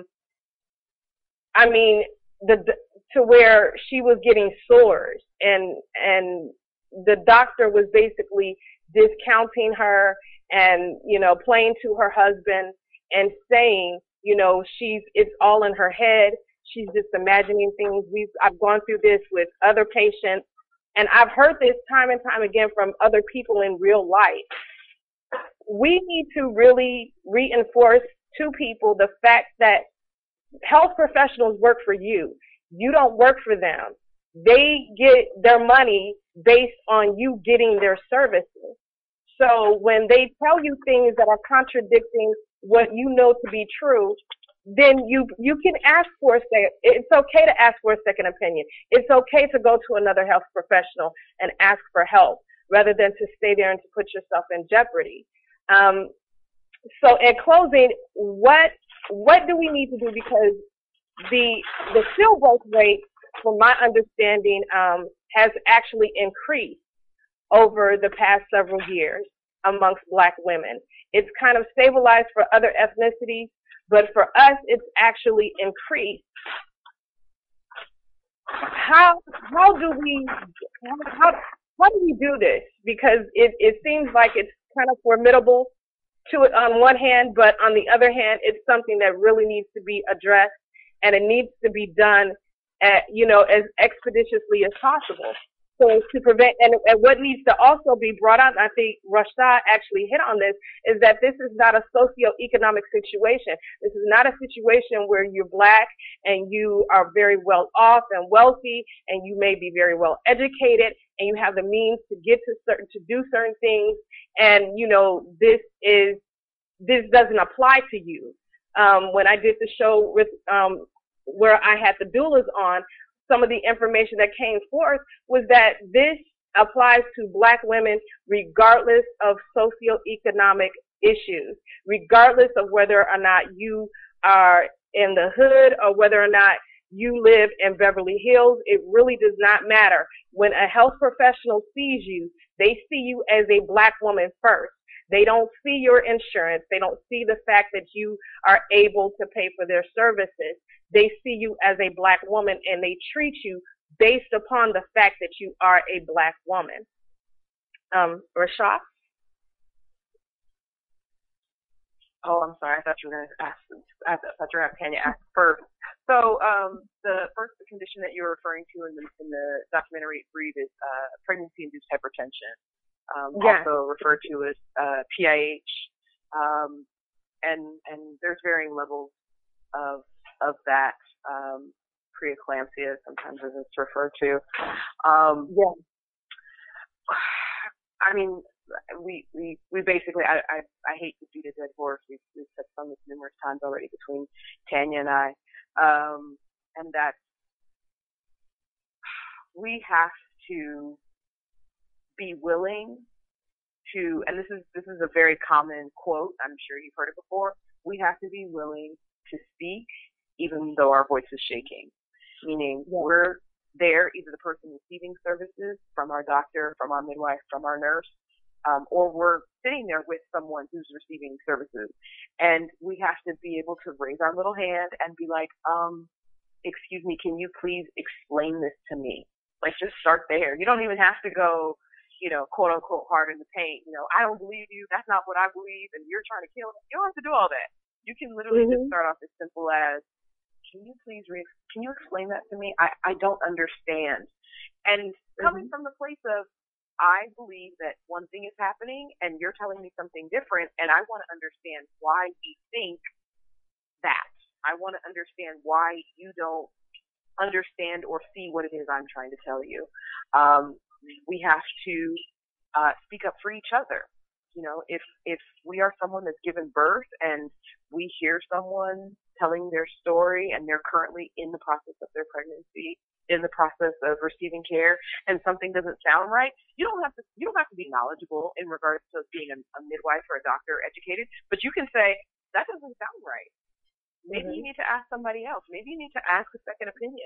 to where she was getting sores, and the doctor was basically discounting her and, playing to her husband and saying, it's all in her head. She's just imagining things. I've gone through this with other patients, and I've heard this time and time again from other people in real life. We need to really reinforce to people the fact that health professionals work for you. You don't work for them. They get their money based on you getting their services. So when they tell you things that are contradicting what you know to be true, then you can ask for a second. It's okay to ask for a second opinion. It's okay to go to another health professional and ask for help rather than to stay there and to put yourself in jeopardy. So in closing, what do we need to do? Because the stillbirth rate, from my understanding, has actually increased over the past several years amongst black women. It's kind of stabilized for other ethnicities, but for us, it's actually increased. How do we do this? Because it seems like it's kind of formidable to it on one hand, but on the other hand, it's something that really needs to be addressed, and it needs to be done as expeditiously as possible. So to prevent, and what needs to also be brought out, and I think Rashad actually hit on this, is that this is not a socioeconomic situation. This is not a situation where you're black and you are very well off and wealthy, and you may be very well educated, and you have the means to to do certain things, and this doesn't apply to you. When I did the show with where I had the doulas on, some of the information that came forth was that this applies to black women regardless of socioeconomic issues, regardless of whether or not you are in the hood or whether or not you live in Beverly Hills. It really does not matter. When a health professional sees you, they see you as a black woman first. They don't see your insurance. They don't see the fact that you are able to pay for their services. They see you as a black woman, and they treat you based upon the fact that you are a black woman. Rashad? Oh, I'm sorry. I thought you were going to ask. I thought you were going to have Tanya ask first. So the first condition that you're referring to in the documentary Breathe is pregnancy-induced hypertension, yes. Also referred to as PIH, And there's varying levels of that, preeclampsia, sometimes as it's referred to. Yeah. I mean, we basically, I hate to beat a dead horse. We've touched on this numerous times already between Tanya and I, and that we have to be willing to, and this is a very common quote, I'm sure you've heard it before, we have to be willing to speak even though our voice is shaking. Meaning we're there, either the person receiving services from our doctor, from our midwife, from our nurse, or we're sitting there with someone who's receiving services. And we have to be able to raise our little hand and be like, excuse me, can you please explain this to me? Like, just start there. You don't even have to go, quote unquote, hard in the paint. I don't believe you. That's not what I believe. And you're trying to kill me. You don't have to do all that. You can literally just start off as simple as, can you please can you explain that to me? I don't understand. And coming from the place of, I believe that one thing is happening and you're telling me something different, and I want to understand why you think that. I want to understand why you don't understand or see what it is I'm trying to tell you. We have to speak up for each other. If we are someone that's given birth and we hear someone telling their story and they're currently in the process of their pregnancy, in the process of receiving care, and something doesn't sound right, you don't have to be knowledgeable in regards to being a midwife or a doctor or educated, but you can say, that doesn't sound right. Maybe you need to ask somebody else. Maybe you need to ask a second opinion.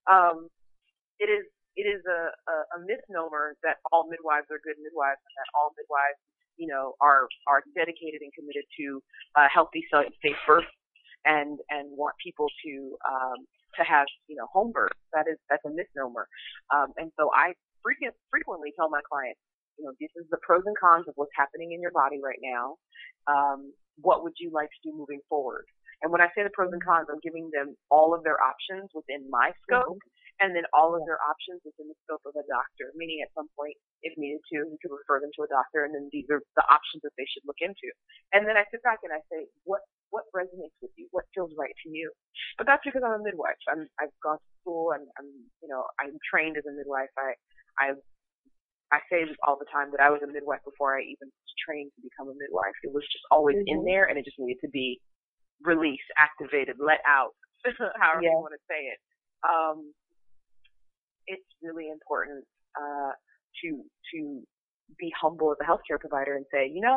It is a misnomer that all midwives are good midwives and that all midwives, are dedicated and committed to healthy, safe birth and want people to have, home birth. That's a misnomer. And so I frequently tell my clients, this is the pros and cons of what's happening in your body right now. What would you like to do moving forward? And when I say the pros and cons, I'm giving them all of their options within my scope, and then all of their options within the scope of a doctor, meaning at some point, if needed to, we could refer them to a doctor, and then these are the options that they should look into. And then I sit back and I say, what resonates with you? What feels right to you? But that's because I'm a midwife. I've gone to school, and I'm trained as a midwife. I say all the time that I was a midwife before I even was trained to become a midwife. It was just always in there, and it just needed to be released, activated, let out, however you want to say it. It's really important to be humble as a healthcare provider and say, these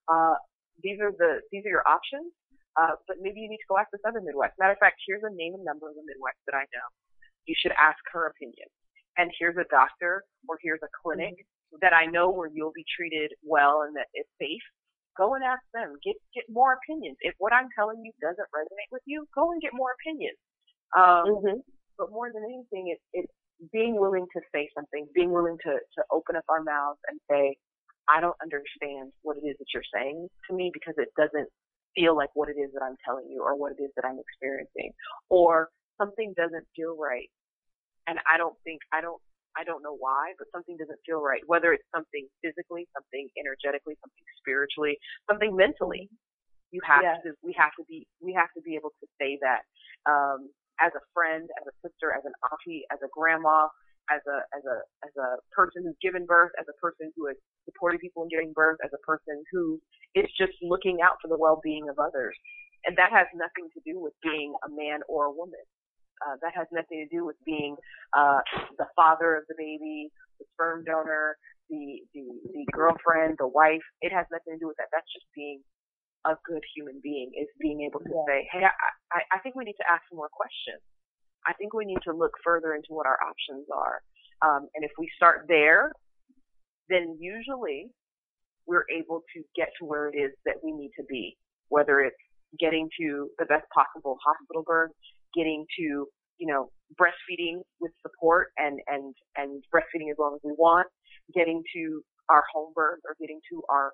are your options, but maybe you need to go ask this other midwife. Matter of fact, here's a name and number of a midwife that I know. You should ask her opinion. And here's a doctor or here's a clinic that I know where you'll be treated well and that it's safe. Go and ask them. Get more opinions. If what I'm telling you doesn't resonate with you, go and get more opinions. But more than anything, it's being willing to say something, being willing to open up our mouths and say, I don't understand what it is that you're saying to me because it doesn't feel like what it is that I'm telling you or what it is that I'm experiencing. Or something doesn't feel right. And I don't know why, but something doesn't feel right, whether it's something physically, something energetically, something spiritually, something mentally. We have to be able to say that, as a friend, as a sister, as an auntie, as a grandma, as a person who's given birth, as a person who has supported people in giving birth, as a person who is just looking out for the well-being of others. And that has nothing to do with being a man or a woman. That has nothing to do with being the father of the baby, the sperm donor, the girlfriend, the wife. It has nothing to do with that. That's just being a good human being, is being able to say, hey, I think we need to ask some more questions. I think we need to look further into what our options are. And if we start there, then usually we're able to get to where it is that we need to be, whether it's getting to the best possible hospital birth, getting to, breastfeeding with support and breastfeeding as long as we want, getting to our home birth or getting to our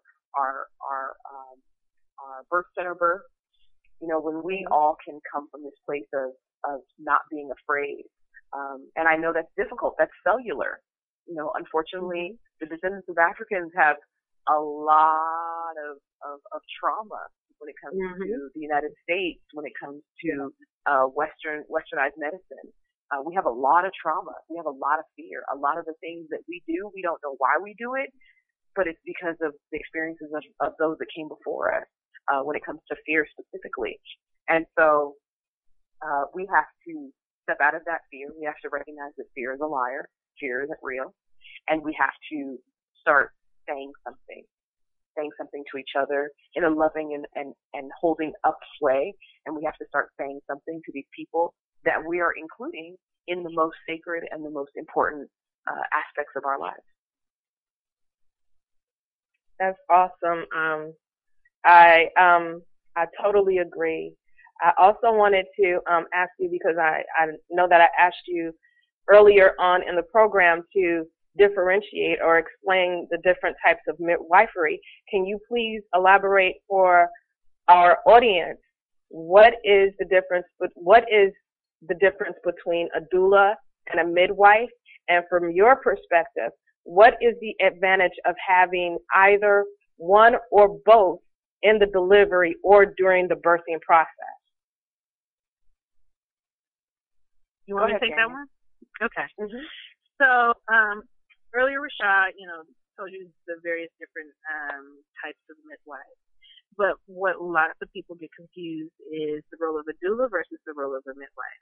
birth center birth. When we all can come from this place of not being afraid. And I know that's difficult. That's cellular. Unfortunately, the descendants of Africans have a lot of trauma when it comes to the United States, when it comes to westernized medicine. We have a lot of trauma. We have a lot of fear. A lot of the things that we do, we don't know why we do it, but it's because of the experiences of those that came before us when it comes to fear specifically. And so we have to step out of that fear. We have to recognize that fear is a liar. Fear isn't real. And we have to start saying something to each other in a loving and holding up way. And we have to start saying something to these people that we are including in the most sacred and the most important aspects of our lives. That's awesome. I totally agree. I also wanted to ask you, because I know that I asked you earlier on in the program to differentiate or explain the different types of midwifery. Can you please elaborate for our audience what is the difference between a doula and a midwife? And from your perspective, what is the advantage of having either one or both in the delivery or during the birthing process? You want me to take that one? Okay. So earlier, Rashad, told you the various different types of midwives. But what lots of people get confused is the role of a doula versus the role of a midwife.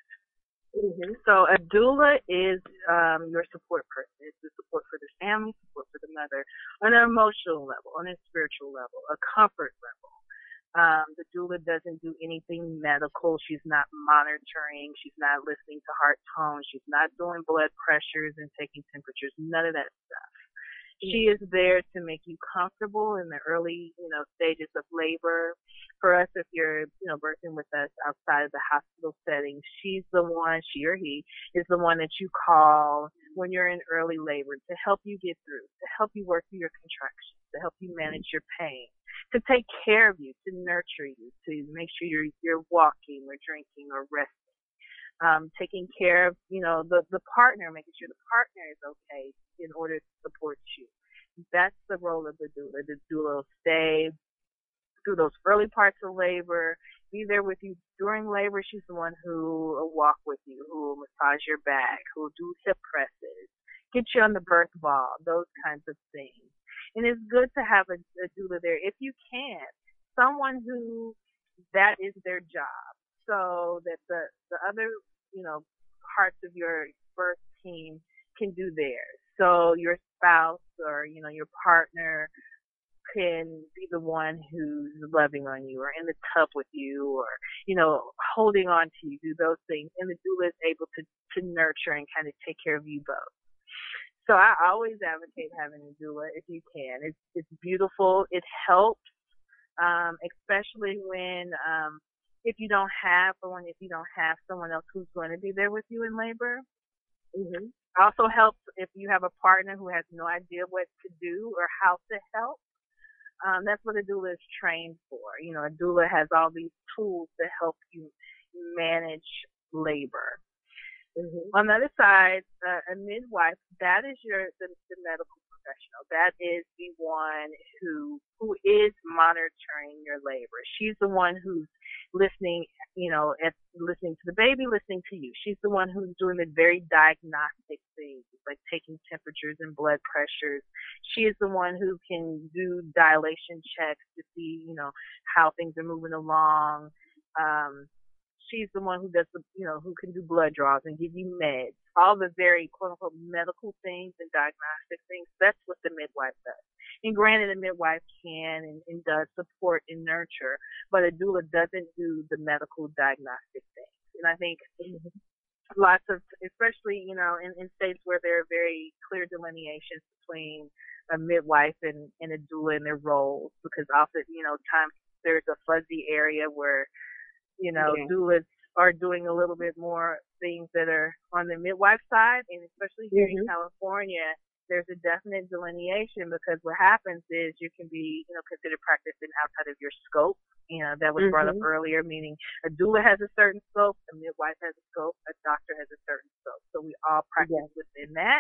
So a doula is your support person. It's the support for the family, support for the mother, on an emotional level, on a spiritual level, a comfort level. The doula doesn't do anything medical. She's not monitoring. She's not listening to heart tones. She's not doing blood pressures and taking temperatures. None of that stuff. She is there to make you comfortable in the early, stages of labor. For us, if you're, birthing with us outside of the hospital setting, she's the one, she or he is the one that you call when you're in early labor to help you get through, to help you work through your contractions, to help you manage your pain, to take care of you, to nurture you, to make sure you're walking or drinking or resting. Taking care of, the partner, making sure the partner is okay in order to support you. That's the role of the doula. The doula will stay through those early parts of labor, be there with you during labor. She's the one who will walk with you, who will massage your back, who will do hip presses, get you on the birth ball, those kinds of things. And it's good to have a doula there if you can, someone who that is their job, so that the other, parts of your birth team can do theirs. So your spouse or, your partner can be the one who's loving on you or in the tub with you or, holding on to you, do those things. And the doula is able to nurture and kind of take care of you both. So I always advocate having a doula if you can. It's beautiful. It helps, especially when, if you don't have someone else who's going to be there with you in labor. Also helps if you have a partner who has no idea what to do or how to help. That's what a doula is trained for. A doula has all these tools to help you manage labor. On the other side, a midwife, that is the medical professional. That is the one who is monitoring your labor. She's the one who's listening, listening to the baby, listening to you. She's the one who's doing the very diagnostic things, like taking temperatures and blood pressures. She is the one who can do dilation checks to see, how things are moving along. She's the one who does who can do blood draws and give you meds. All the very quote unquote medical things and diagnostic things. That's what the midwife does. And granted, a midwife can and does support and nurture, but a doula doesn't do the medical diagnostic things. And I think lots of, especially, in states where there are very clear delineations between a midwife and a doula in their roles, because often, times there's a fuzzy area where, doulas are doing a little bit more things that are on the midwife side, and especially here in California, there's a definite delineation, because what happens is you can be, considered practicing outside of your scope. That was brought up earlier, meaning a doula has a certain scope, a midwife has a scope, a doctor has a certain scope. So we all practice within that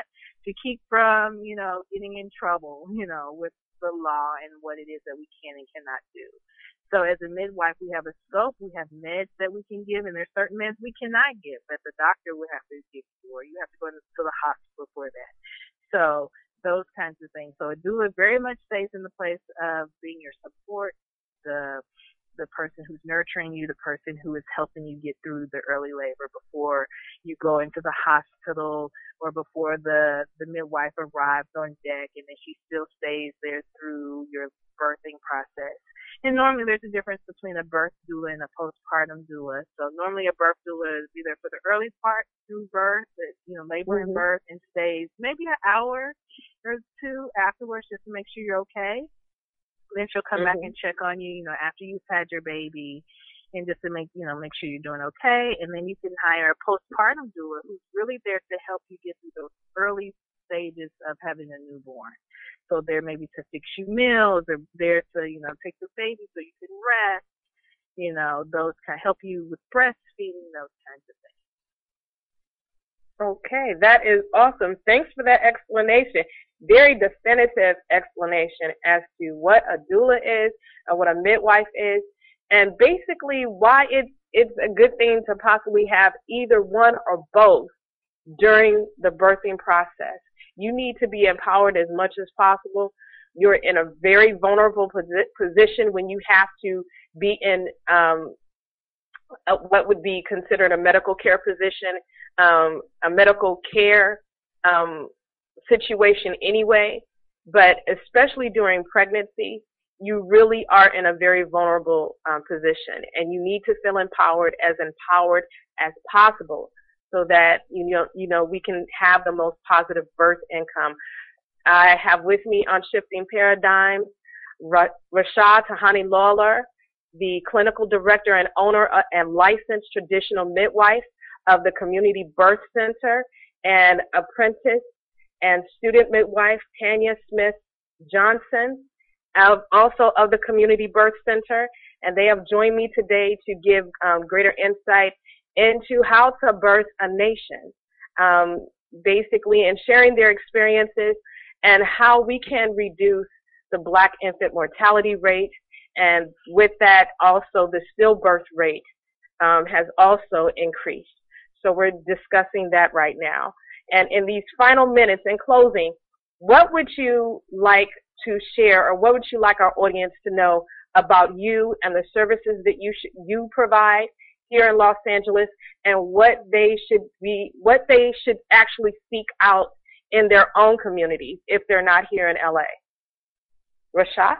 to keep from, getting in trouble, with the law and what it is that we can and cannot do. So as a midwife, we have a scope, we have meds that we can give, and there's certain meds we cannot give that the doctor would have to give you, or you have to go to the hospital for that. So those kinds of things. So a doula very much stays in the place of being your support, the person who's nurturing you, the person who is helping you get through the early labor before you go into the hospital or before the midwife arrives on deck, and then she still stays there through your birthing process. And normally there's a difference between a birth doula and a postpartum doula. So normally a birth doula is either for the early part through birth, labor and birth, and stays maybe an hour or two afterwards just to make sure you're okay. Then she'll come back and check on you, after you've had your baby, and just to make sure you're doing okay. And then you can hire a postpartum doula who's really there to help you get through those early stages of having a newborn. So they're maybe to fix you meals, or there to, take the baby so you can rest, those kind of help you with breastfeeding, those kinds of things. Okay, that is awesome. Thanks for that explanation. Very definitive explanation as to what a doula is and what a midwife is, and basically why it's a good thing to possibly have either one or both during the birthing process. You need to be empowered as much as possible. You're in a very vulnerable position when you have to be in what would be considered a medical care position, a medical care situation anyway, but especially during pregnancy, you really are in a very vulnerable position, and you need to feel empowered as possible so that we can have the most positive birth income. I have with me on Shifting Paradigms Rashad Tahani Lawler, the clinical director and owner and licensed traditional midwife of the Community Birth Center, and apprentice and student midwife Tanya Smith Johnson, also of the Community Birth Center, and they have joined me today to give greater insight into how to birth a nation, basically, and sharing their experiences and how we can reduce the Black infant mortality rate, and with that also the stillbirth rate has also increased. So we're discussing that right now. And in these final minutes, in closing, what would you like to share, or what would you like our audience to know about you and the services that you provide here in Los Angeles, and what they should actually seek out in their own communities if they're not here in LA? Rashad?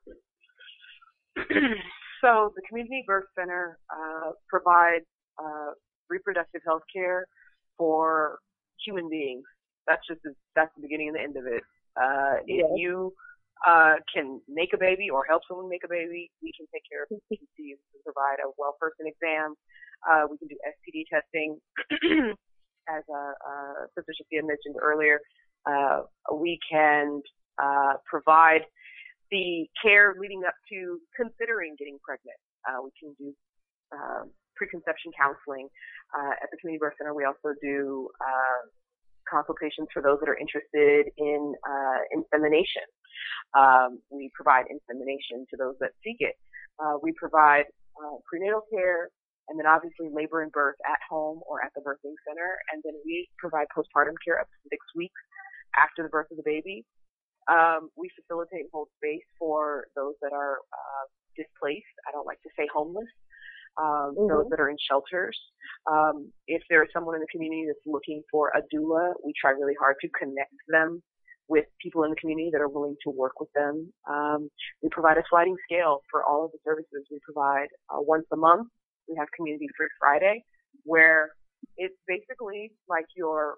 So the Community Birth Center provides reproductive health care for human beings. That's the beginning and the end of it. If you can make a baby or help someone make a baby, we can take care of it. We can provide a well person exam. We can do STD testing. As Sister Shafia mentioned earlier, we can provide the care leading up to considering getting pregnant. We can do preconception counseling. At the Community Birth Center, we also do consultations for those that are interested in insemination. We provide insemination to those that seek it. We provide prenatal care, and then obviously labor and birth at home or at the birthing center. And then we provide postpartum care up to 6 weeks after the birth of the baby. We facilitate and hold space for those that are displaced. I don't like to say homeless. Those that are in shelters. If there is someone in the community that's looking for a doula, we try really hard to connect them with people in the community that are willing to work with them. We provide a sliding scale for all of the services we provide. Once a month, we have Community Free Friday, where it's basically like your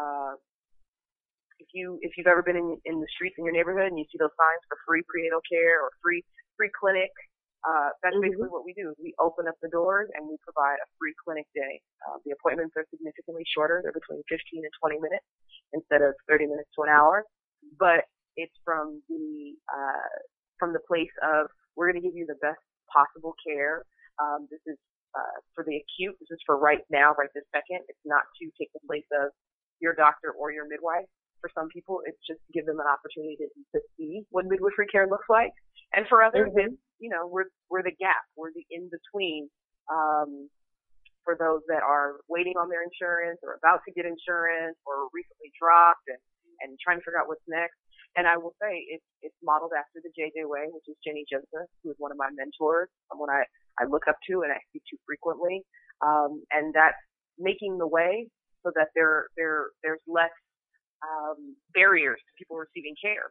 if you've ever been in the streets in your neighborhood and you see those signs for free prenatal care or free clinic, that's basically what we do. We open up the doors and we provide a free clinic day. The appointments are significantly shorter. They're between 15 and 20 minutes instead of 30 minutes to an hour. But it's from the place of, we're going to give you the best possible care. This is for the acute. This is for right now, right this second. It's not to take the place of your doctor or your midwife. For some people, it's just to give them an opportunity to see what midwifery care looks like. And for others, it's, we're the gap. We're the in-between. For those that are waiting on their insurance or about to get insurance or recently dropped and trying to figure out what's next. And I will say it's modeled after the JJ Way, which is Jenny Joseph, who is one of my mentors, someone I look up to and I speak to frequently. And that's making the way so that there's less barriers to people receiving care.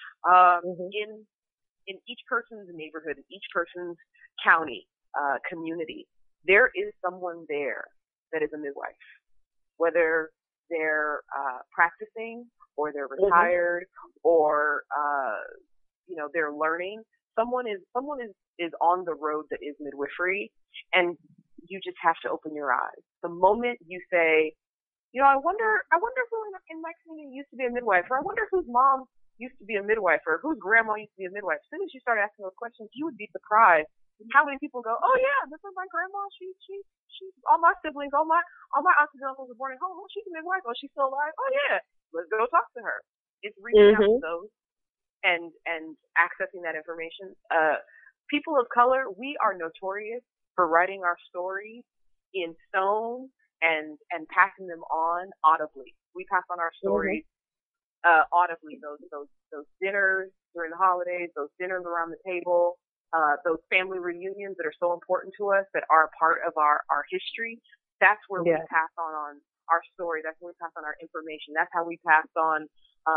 In each person's neighborhood, in each person's county, community, there is someone there that is a midwife, whether they're practicing or they're retired or they're learning. Someone is on the road that is midwifery, and you just have to open your eyes. The moment you say, I wonder who in my community used to be a midwife, or I wonder whose mom used to be a midwife, or whose grandma used to be a midwife. As soon as you start asking those questions, you would be surprised how many people go, oh yeah, this is my grandma. She all my siblings, all my aunts and uncles were born at home. Oh, she's a midwife. Oh, she's still alive. Oh yeah, let's go talk to her. It's reaching out to those and accessing that information. People of color, we are notorious for writing our stories in stone and passing them on audibly. We pass on our stories audibly. Those dinners during the holidays, those dinners around the table, those family reunions that are so important to us, that are a part of our history. That's where we pass on our story. That's where we pass on our information. That's how we pass on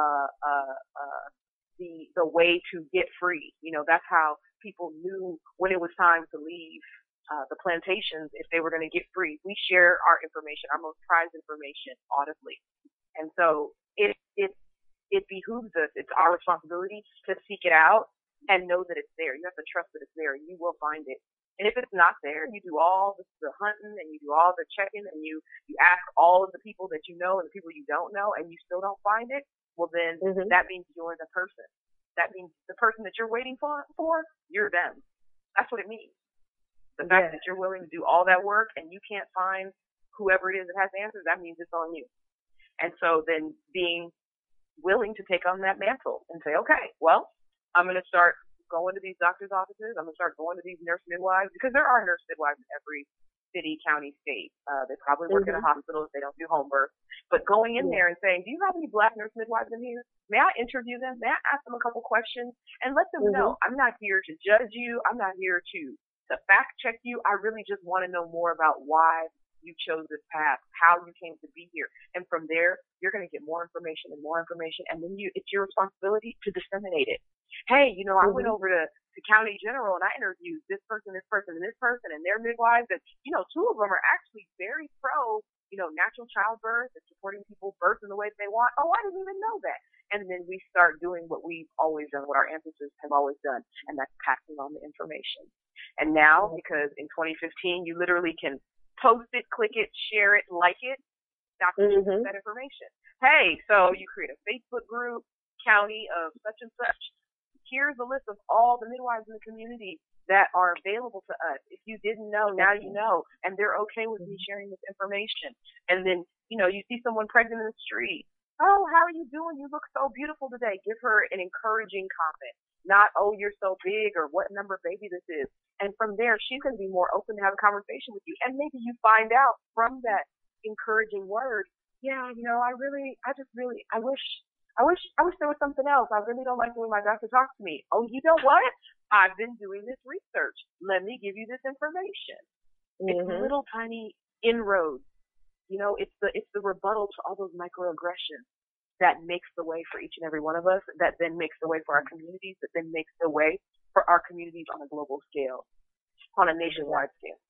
the way to get free. That's how people knew when it was time to leave the plantations if they were going to get free. We share our information, our most prized information, audibly. And so it behooves us. It's our responsibility to seek it out and know that it's there. You have to trust that it's there, and you will find it. And if it's not there, you do all the hunting and you do all the checking and you ask all of the people that you know and the people you don't know, and you still don't find it, well then that means you're the person. That means the person that you're waiting for, you're them. That's what it means. The fact that you're willing to do all that work and you can't find whoever it is that has the answers, that means it's on you. And so then being willing to take on that mantle and say, okay, well, I'm going to start going to these doctors' offices. I'm going to start going to these nurse midwives, because there are nurse midwives in every city, county, state. They probably work in a hospital if they don't do home birth. But going in there and saying, do you have any black nurse midwives in here? May I interview them? May I ask them a couple questions and let them know I'm not here to judge you. I'm not here to fact check you. I really just want to know more about why you chose this path, how you came to be here. And from there, you're going to get more information, and then it's your responsibility to disseminate it. Hey, I went over to County General and I interviewed this person, and their midwives, and, two of them are actually very pro, natural childbirth and supporting people birth in the way that they want. Oh, I didn't even know that. And then we start doing what we've always done, what our ancestors have always done, and that's passing on the information. And now, because in 2015, you literally can post it, click it, share it, like it, doctors use that information. Hey, so you create a Facebook group, county of such and such. Here's a list of all the midwives in the community that are available to us. If you didn't know, now you know, and they're okay with me sharing this information. And then, you see someone pregnant in the street. Oh, how are you doing? You look so beautiful today. Give her an encouraging comment. Not, oh, you're so big, or what number baby this is. And from there, she's going to be more open to have a conversation with you. And maybe you find out from that encouraging word, I wish there was something else. I really don't like the way my doctor talks to me. Oh, you know what? I've been doing this research. Let me give you this information. It's little tiny inroads. It's the rebuttal to all those microaggressions that makes the way for each and every one of us, that then makes the way for our communities, that then makes the way for our communities on a global scale, on a nationwide scale.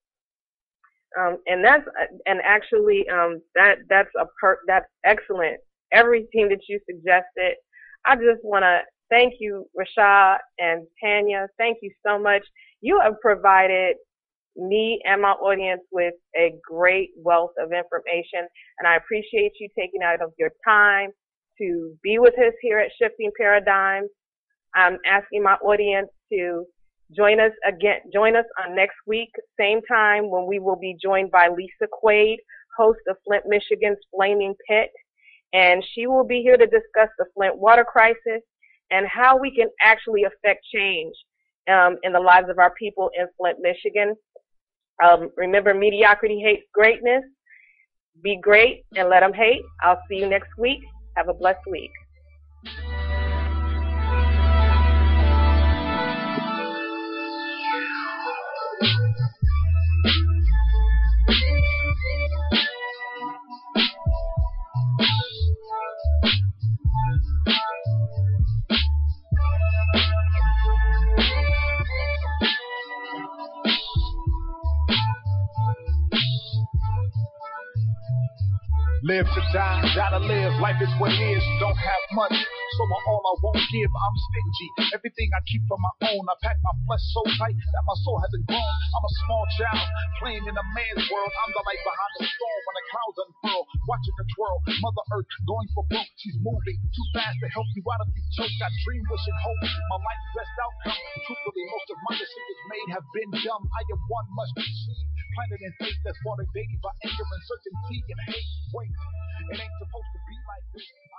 That's excellent. Everything that you suggested. I just want to thank you, Rashad and Tanya. Thank you so much. You have provided me and my audience with a great wealth of information, and I appreciate you taking out of your time to be with us here at Shifting Paradigms. I'm asking my audience to join us on next week, same time, when we will be joined by Lisa Quaid, host of Flint, Michigan's Flaming Pit. and she will be here to discuss the Flint water crisis and how we can actually affect change in the lives of our people in Flint, Michigan. Remember, mediocrity hates greatness. Be great and let them hate. I'll see you next week. Have a blessed week. Live to die, gotta live, life is what it is, don't have much, so my all I won't give, I'm stingy, everything I keep for my own, I pack my flesh so tight that my soul hasn't grown, I'm a small child, playing in a man's world, I'm the light behind the storm when the clouds unfurl, watching her twirl, Mother Earth going for broke, she's moving too fast to help you out of these choke, got dream, wish and hope, my life's best outcome, truthfully most of my decisions made have been dumb, I am one must be seen, planted in faith that's watered daily by anger, uncertainty and hate, wait, it ain't supposed to be like this.